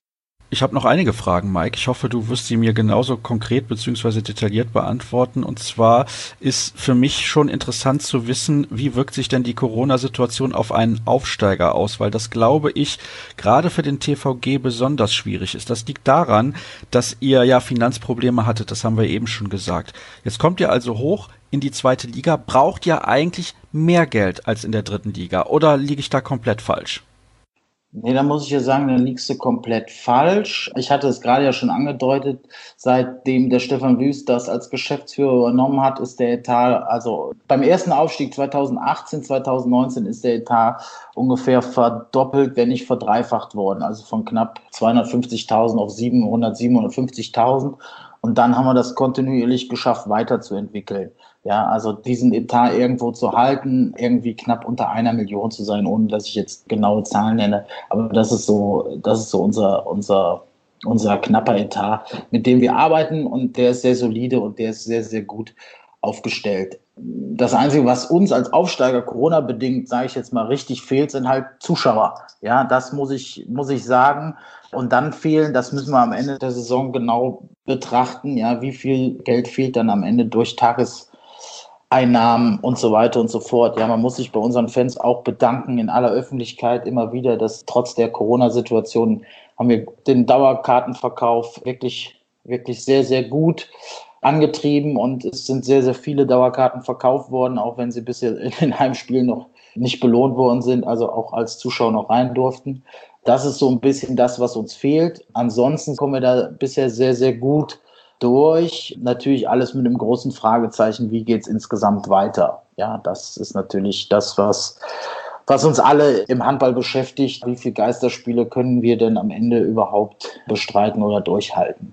Ich habe noch einige Fragen, Mike. Ich hoffe, du wirst sie mir genauso konkret bzw. detailliert beantworten. Und zwar ist für mich schon interessant zu wissen, wie wirkt sich denn die Corona-Situation auf einen Aufsteiger aus? Weil das, glaube ich, gerade für den T V G besonders schwierig ist. Das liegt daran, dass ihr ja Finanzprobleme hattet. Das haben wir eben schon gesagt. Jetzt kommt ihr also hoch in die zweite Liga. Braucht ihr eigentlich mehr Geld als in der dritten Liga? Oder liege ich da komplett falsch? Nee, da muss ich ja sagen, da liegst du komplett falsch. Ich hatte es gerade ja schon angedeutet, seitdem der Stefan Wüst das als Geschäftsführer übernommen hat, ist der Etat, also beim ersten Aufstieg zweitausendachtzehn, zweitausendneunzehn ist der Etat ungefähr verdoppelt, wenn nicht verdreifacht worden. Also von knapp zweihundertfünfzigtausend auf siebenhundert, siebenhundertfünfzigtausend. Und dann haben wir das kontinuierlich geschafft, weiterzuentwickeln. Ja, also diesen Etat irgendwo zu halten, irgendwie knapp unter einer Million zu sein, ohne dass ich jetzt genaue Zahlen nenne. Aber das ist so, das ist so unser, unser, unser knapper Etat, mit dem wir arbeiten, und der ist sehr solide und der ist sehr, sehr gut aufgestellt. Das Einzige, was uns als Aufsteiger Corona-bedingt, sage ich jetzt mal, richtig fehlt, sind halt Zuschauer. Ja, das muss ich, muss ich sagen. Und dann fehlen, das müssen wir am Ende der Saison genau betrachten, ja, wie viel Geld fehlt dann am Ende durch Tageseinnahmen und so weiter und so fort. Ja, man muss sich bei unseren Fans auch bedanken in aller Öffentlichkeit immer wieder, dass trotz der Corona-Situation haben wir den Dauerkartenverkauf wirklich, wirklich sehr, sehr gut angetrieben, und es sind sehr, sehr viele Dauerkarten verkauft worden, auch wenn sie bisher in den Heimspielen noch nicht belohnt worden sind, also auch als Zuschauer noch rein durften. Das ist so ein bisschen das, was uns fehlt. Ansonsten kommen wir da bisher sehr, sehr gut durch. Natürlich alles mit einem großen Fragezeichen, wie geht es insgesamt weiter? Ja, das ist natürlich das, was, was uns alle im Handball beschäftigt. Wie viele Geisterspiele können wir denn am Ende überhaupt bestreiten oder durchhalten?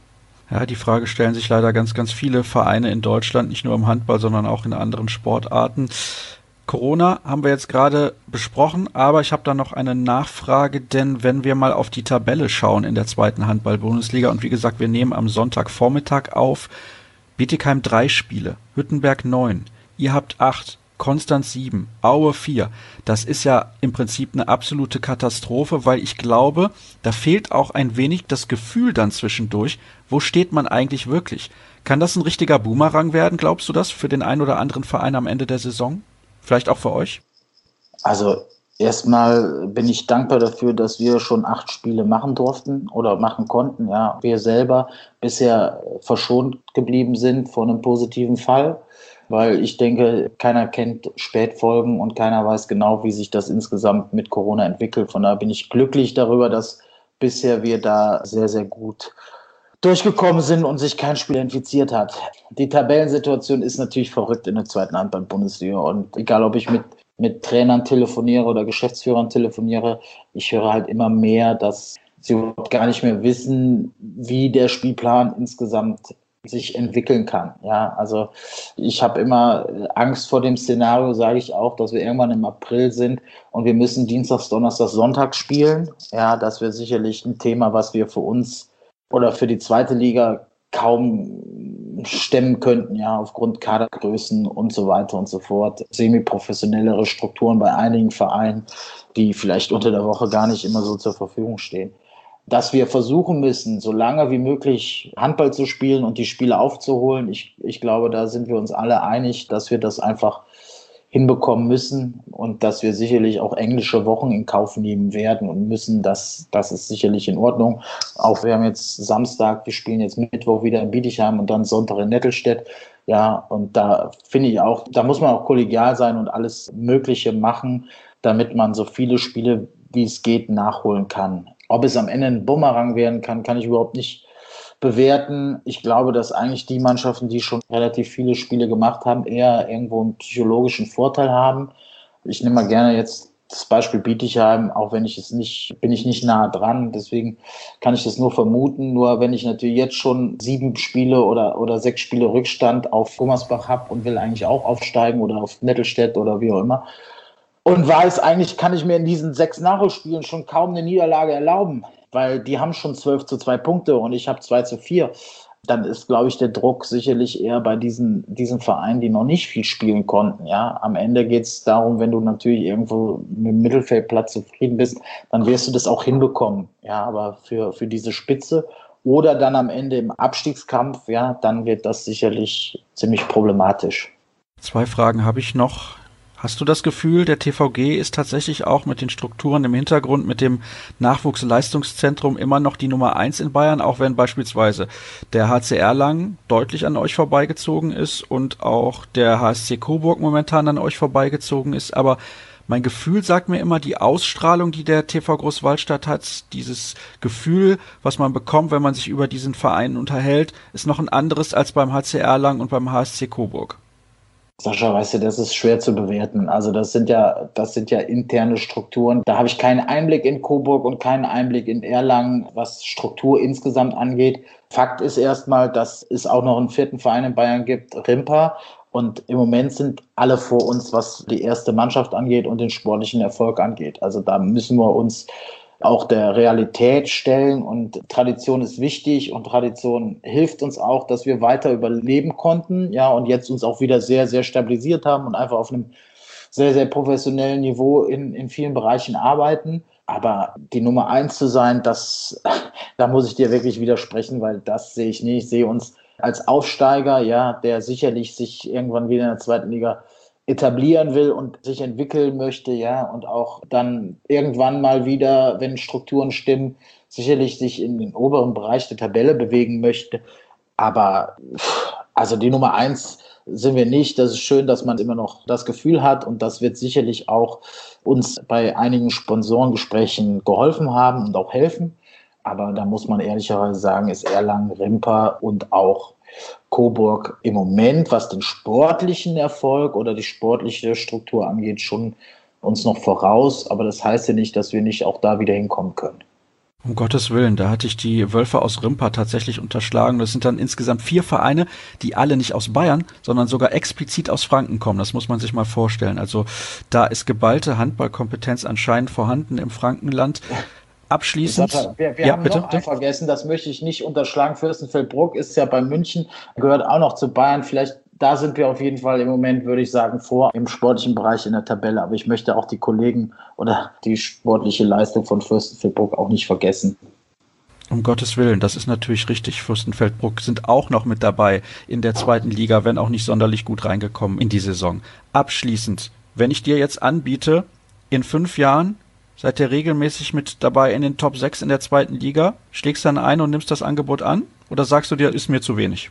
Ja, die Frage stellen sich leider ganz, ganz viele Vereine in Deutschland, nicht nur im Handball, sondern auch in anderen Sportarten. Corona haben wir jetzt gerade besprochen, aber ich habe da noch eine Nachfrage, denn wenn wir mal auf die Tabelle schauen in der zweiten Handball-Bundesliga, und wie gesagt, wir nehmen am Sonntagvormittag auf, Bietigheim drei Spiele, Hüttenberg neun, ihr habt acht, Konstanz sieben, Aue vier. Das ist ja im Prinzip eine absolute Katastrophe, weil ich glaube, da fehlt auch ein wenig das Gefühl dann zwischendurch, wo steht man eigentlich wirklich? Kann das ein richtiger Boomerang werden, glaubst du das, für den einen oder anderen Verein am Ende der Saison? Vielleicht auch für euch? Also erstmal bin ich dankbar dafür, dass wir schon acht Spiele machen durften oder machen konnten. Ja, wir selber bisher verschont geblieben sind von einem positiven Fall, weil ich denke, keiner kennt Spätfolgen und keiner weiß genau, wie sich das insgesamt mit Corona entwickelt. Von daher bin ich glücklich darüber, dass bisher wir da sehr, sehr gut durchgekommen sind und sich kein Spieler infiziert hat. Die Tabellensituation ist natürlich verrückt in der zweiten Handball-Bundesliga, und egal, ob ich mit, mit Trainern telefoniere oder Geschäftsführern telefoniere, ich höre halt immer mehr, dass sie überhaupt gar nicht mehr wissen, wie der Spielplan insgesamt sich entwickeln kann. Ja, also ich habe immer Angst vor dem Szenario, sage ich auch, dass wir irgendwann im April sind und wir müssen Dienstags, Donnerstags, Sonntag spielen. Ja, das wäre sicherlich ein Thema, was wir für uns oder für die zweite Liga kaum stemmen könnten, ja, aufgrund Kadergrößen und so weiter und so fort. Semi-professionellere Strukturen bei einigen Vereinen, die vielleicht unter der Woche gar nicht immer so zur Verfügung stehen. Dass wir versuchen müssen, so lange wie möglich Handball zu spielen und die Spiele aufzuholen, ich, ich glaube, da sind wir uns alle einig, dass wir das einfach hinbekommen müssen und dass wir sicherlich auch englische Wochen in Kauf nehmen werden und müssen. Das, das ist sicherlich in Ordnung. Auch wir haben jetzt Samstag, wir spielen jetzt Mittwoch wieder in Bietigheim und dann Sonntag in Nettelstedt. Ja, und da finde ich auch, da muss man auch kollegial sein und alles Mögliche machen, damit man so viele Spiele wie es geht, nachholen kann. Ob es am Ende ein Bumerang werden kann, kann ich überhaupt nicht bewerten. Ich glaube, dass eigentlich die Mannschaften, die schon relativ viele Spiele gemacht haben, eher irgendwo einen psychologischen Vorteil haben. Ich nehme mal gerne jetzt das Beispiel Bietigheim, auch wenn ich es nicht, bin ich nicht nah dran, deswegen kann ich das nur vermuten. Nur wenn ich natürlich jetzt schon sieben Spiele oder, oder sechs Spiele Rückstand auf Gummersbach habe und will eigentlich auch aufsteigen oder auf Nettelstedt oder wie auch immer und weiß, eigentlich kann ich mir in diesen sechs Nachholspielen schon kaum eine Niederlage erlauben, weil die haben schon zwölf zu zwei Punkte und ich habe zwei zu vier. Dann ist, glaube ich, der Druck sicherlich eher bei diesen, diesen Vereinen, die noch nicht viel spielen konnten. Ja, am Ende geht es darum, wenn du natürlich irgendwo mit dem Mittelfeldplatz zufrieden bist, dann wirst du das auch hinbekommen. Ja, aber für, für diese Spitze oder dann am Ende im Abstiegskampf, ja, dann wird das sicherlich ziemlich problematisch. Zwei Fragen habe ich noch. Hast du das Gefühl, der T V G ist tatsächlich auch mit den Strukturen im Hintergrund, mit dem Nachwuchsleistungszentrum immer noch die Nummer eins in Bayern, auch wenn beispielsweise der H C Erlangen deutlich an euch vorbeigezogen ist und auch der H S C Coburg momentan an euch vorbeigezogen ist, aber mein Gefühl sagt mir immer, die Ausstrahlung, die der T V Großwallstadt hat, dieses Gefühl, was man bekommt, wenn man sich über diesen Verein unterhält, ist noch ein anderes als beim H C Erlangen und beim H S C Coburg. Sascha, weißt du, das ist schwer zu bewerten. Also das sind ja, das sind ja interne Strukturen. Da habe ich keinen Einblick in Coburg und keinen Einblick in Erlangen, was Struktur insgesamt angeht. Fakt ist erstmal, dass es auch noch einen vierten Verein in Bayern gibt, Rimpa. Und im Moment sind alle vor uns, was die erste Mannschaft angeht und den sportlichen Erfolg angeht. Also da müssen wir uns auch der Realität stellen und Tradition ist wichtig und Tradition hilft uns auch, dass wir weiter überleben konnten, ja, und jetzt uns auch wieder sehr, sehr stabilisiert haben und einfach auf einem sehr, sehr professionellen Niveau in, in vielen Bereichen arbeiten. Aber die Nummer eins zu sein, das, da muss ich dir wirklich widersprechen, weil das sehe ich nicht. Ich sehe uns als Aufsteiger, ja, der sicherlich sich irgendwann wieder in der zweiten Liga etablieren will und sich entwickeln möchte, ja, und auch dann irgendwann mal wieder, wenn Strukturen stimmen, sicherlich sich in den oberen Bereich der Tabelle bewegen möchte. Aber also die Nummer eins sind wir nicht. Das ist schön, dass man immer noch das Gefühl hat und das wird sicherlich auch uns bei einigen Sponsorengesprächen geholfen haben und auch helfen. Aber da muss man ehrlicherweise sagen, ist Erlangen, Rimpa und auch Coburg im Moment, was den sportlichen Erfolg oder die sportliche Struktur angeht, schon uns noch voraus. Aber das heißt ja nicht, dass wir nicht auch da wieder hinkommen können. Um Gottes Willen, da hatte ich die Wölfe aus Rimpa tatsächlich unterschlagen. Das sind dann insgesamt vier Vereine, die alle nicht aus Bayern, sondern sogar explizit aus Franken kommen. Das muss man sich mal vorstellen. Also da ist geballte Handballkompetenz anscheinend vorhanden im Frankenland. Abschließend. Sascha, wir wir ja, haben bitte, noch einen vergessen, das möchte ich nicht unterschlagen. Fürstenfeldbruck ist ja bei München, gehört auch noch zu Bayern. Vielleicht, da sind wir auf jeden Fall im Moment, würde ich sagen, vor im sportlichen Bereich in der Tabelle. Aber ich möchte auch die Kollegen oder die sportliche Leistung von Fürstenfeldbruck auch nicht vergessen. Um Gottes Willen, das ist natürlich richtig. Fürstenfeldbruck sind auch noch mit dabei in der zweiten Liga, wenn auch nicht sonderlich gut reingekommen in die Saison. Abschließend, wenn ich dir jetzt anbiete, in fünf Jahren seid ihr regelmäßig mit dabei in den Top sechs in der zweiten Liga? Schlägst dann ein und nimmst das Angebot an? Oder sagst du dir, ist mir zu wenig?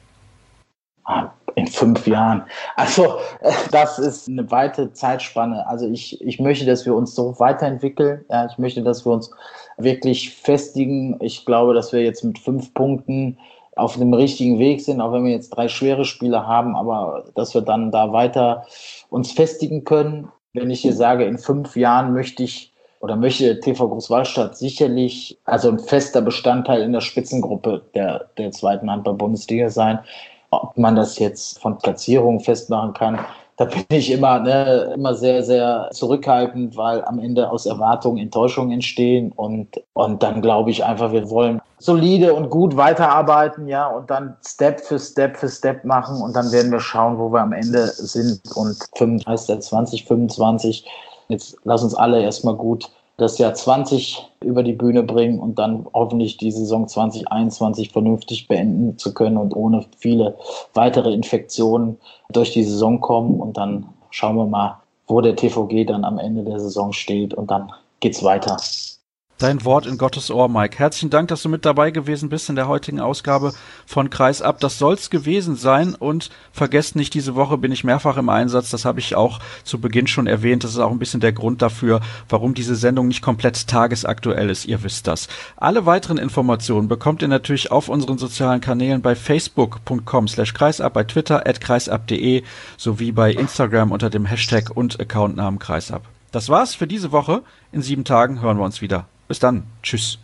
In fünf Jahren. Also, das ist eine weite Zeitspanne. Also ich, ich möchte, dass wir uns so weiterentwickeln. Ja, ich möchte, dass wir uns wirklich festigen. Ich glaube, dass wir jetzt mit fünf Punkten auf dem richtigen Weg sind, auch wenn wir jetzt drei schwere Spiele haben, aber dass wir dann da weiter uns festigen können. Wenn ich dir sage, in fünf Jahren möchte ich oder möchte T V Großwallstadt sicherlich also ein fester Bestandteil in der Spitzengruppe der, der zweiten Handball-Bundesliga sein. Ob man das jetzt von Platzierungen festmachen kann, da bin ich immer, ne, immer sehr, sehr zurückhaltend, weil am Ende aus Erwartungen Enttäuschungen entstehen und, und dann glaube ich einfach, wir wollen solide und gut weiterarbeiten, ja, und dann Step für Step für Step machen und dann werden wir schauen, wo wir am Ende sind und fünf heißt ja zwanzig fünfundzwanzig. Jetzt lass uns alle erstmal gut das Jahr zwanzig über die Bühne bringen und dann hoffentlich die Saison zwanzig einundzwanzig vernünftig beenden zu können und ohne viele weitere Infektionen durch die Saison kommen. Und dann schauen wir mal, wo der T V G dann am Ende der Saison steht und dann geht's weiter. Dein Wort in Gottes Ohr, Mike. Herzlichen Dank, dass du mit dabei gewesen bist in der heutigen Ausgabe von Kreisab. Das soll's gewesen sein und vergesst nicht, diese Woche bin ich mehrfach im Einsatz. Das habe ich auch zu Beginn schon erwähnt. Das ist auch ein bisschen der Grund dafür, warum diese Sendung nicht komplett tagesaktuell ist. Ihr wisst das. Alle weiteren Informationen bekommt ihr natürlich auf unseren sozialen Kanälen bei facebook punkt com slash kreisab, bei Twitter at kreisab punkt de sowie bei Instagram unter dem Hashtag und Accountnamen Kreisab. Das war's für diese Woche. In sieben Tagen hören wir uns wieder. Bis dann. Tschüss.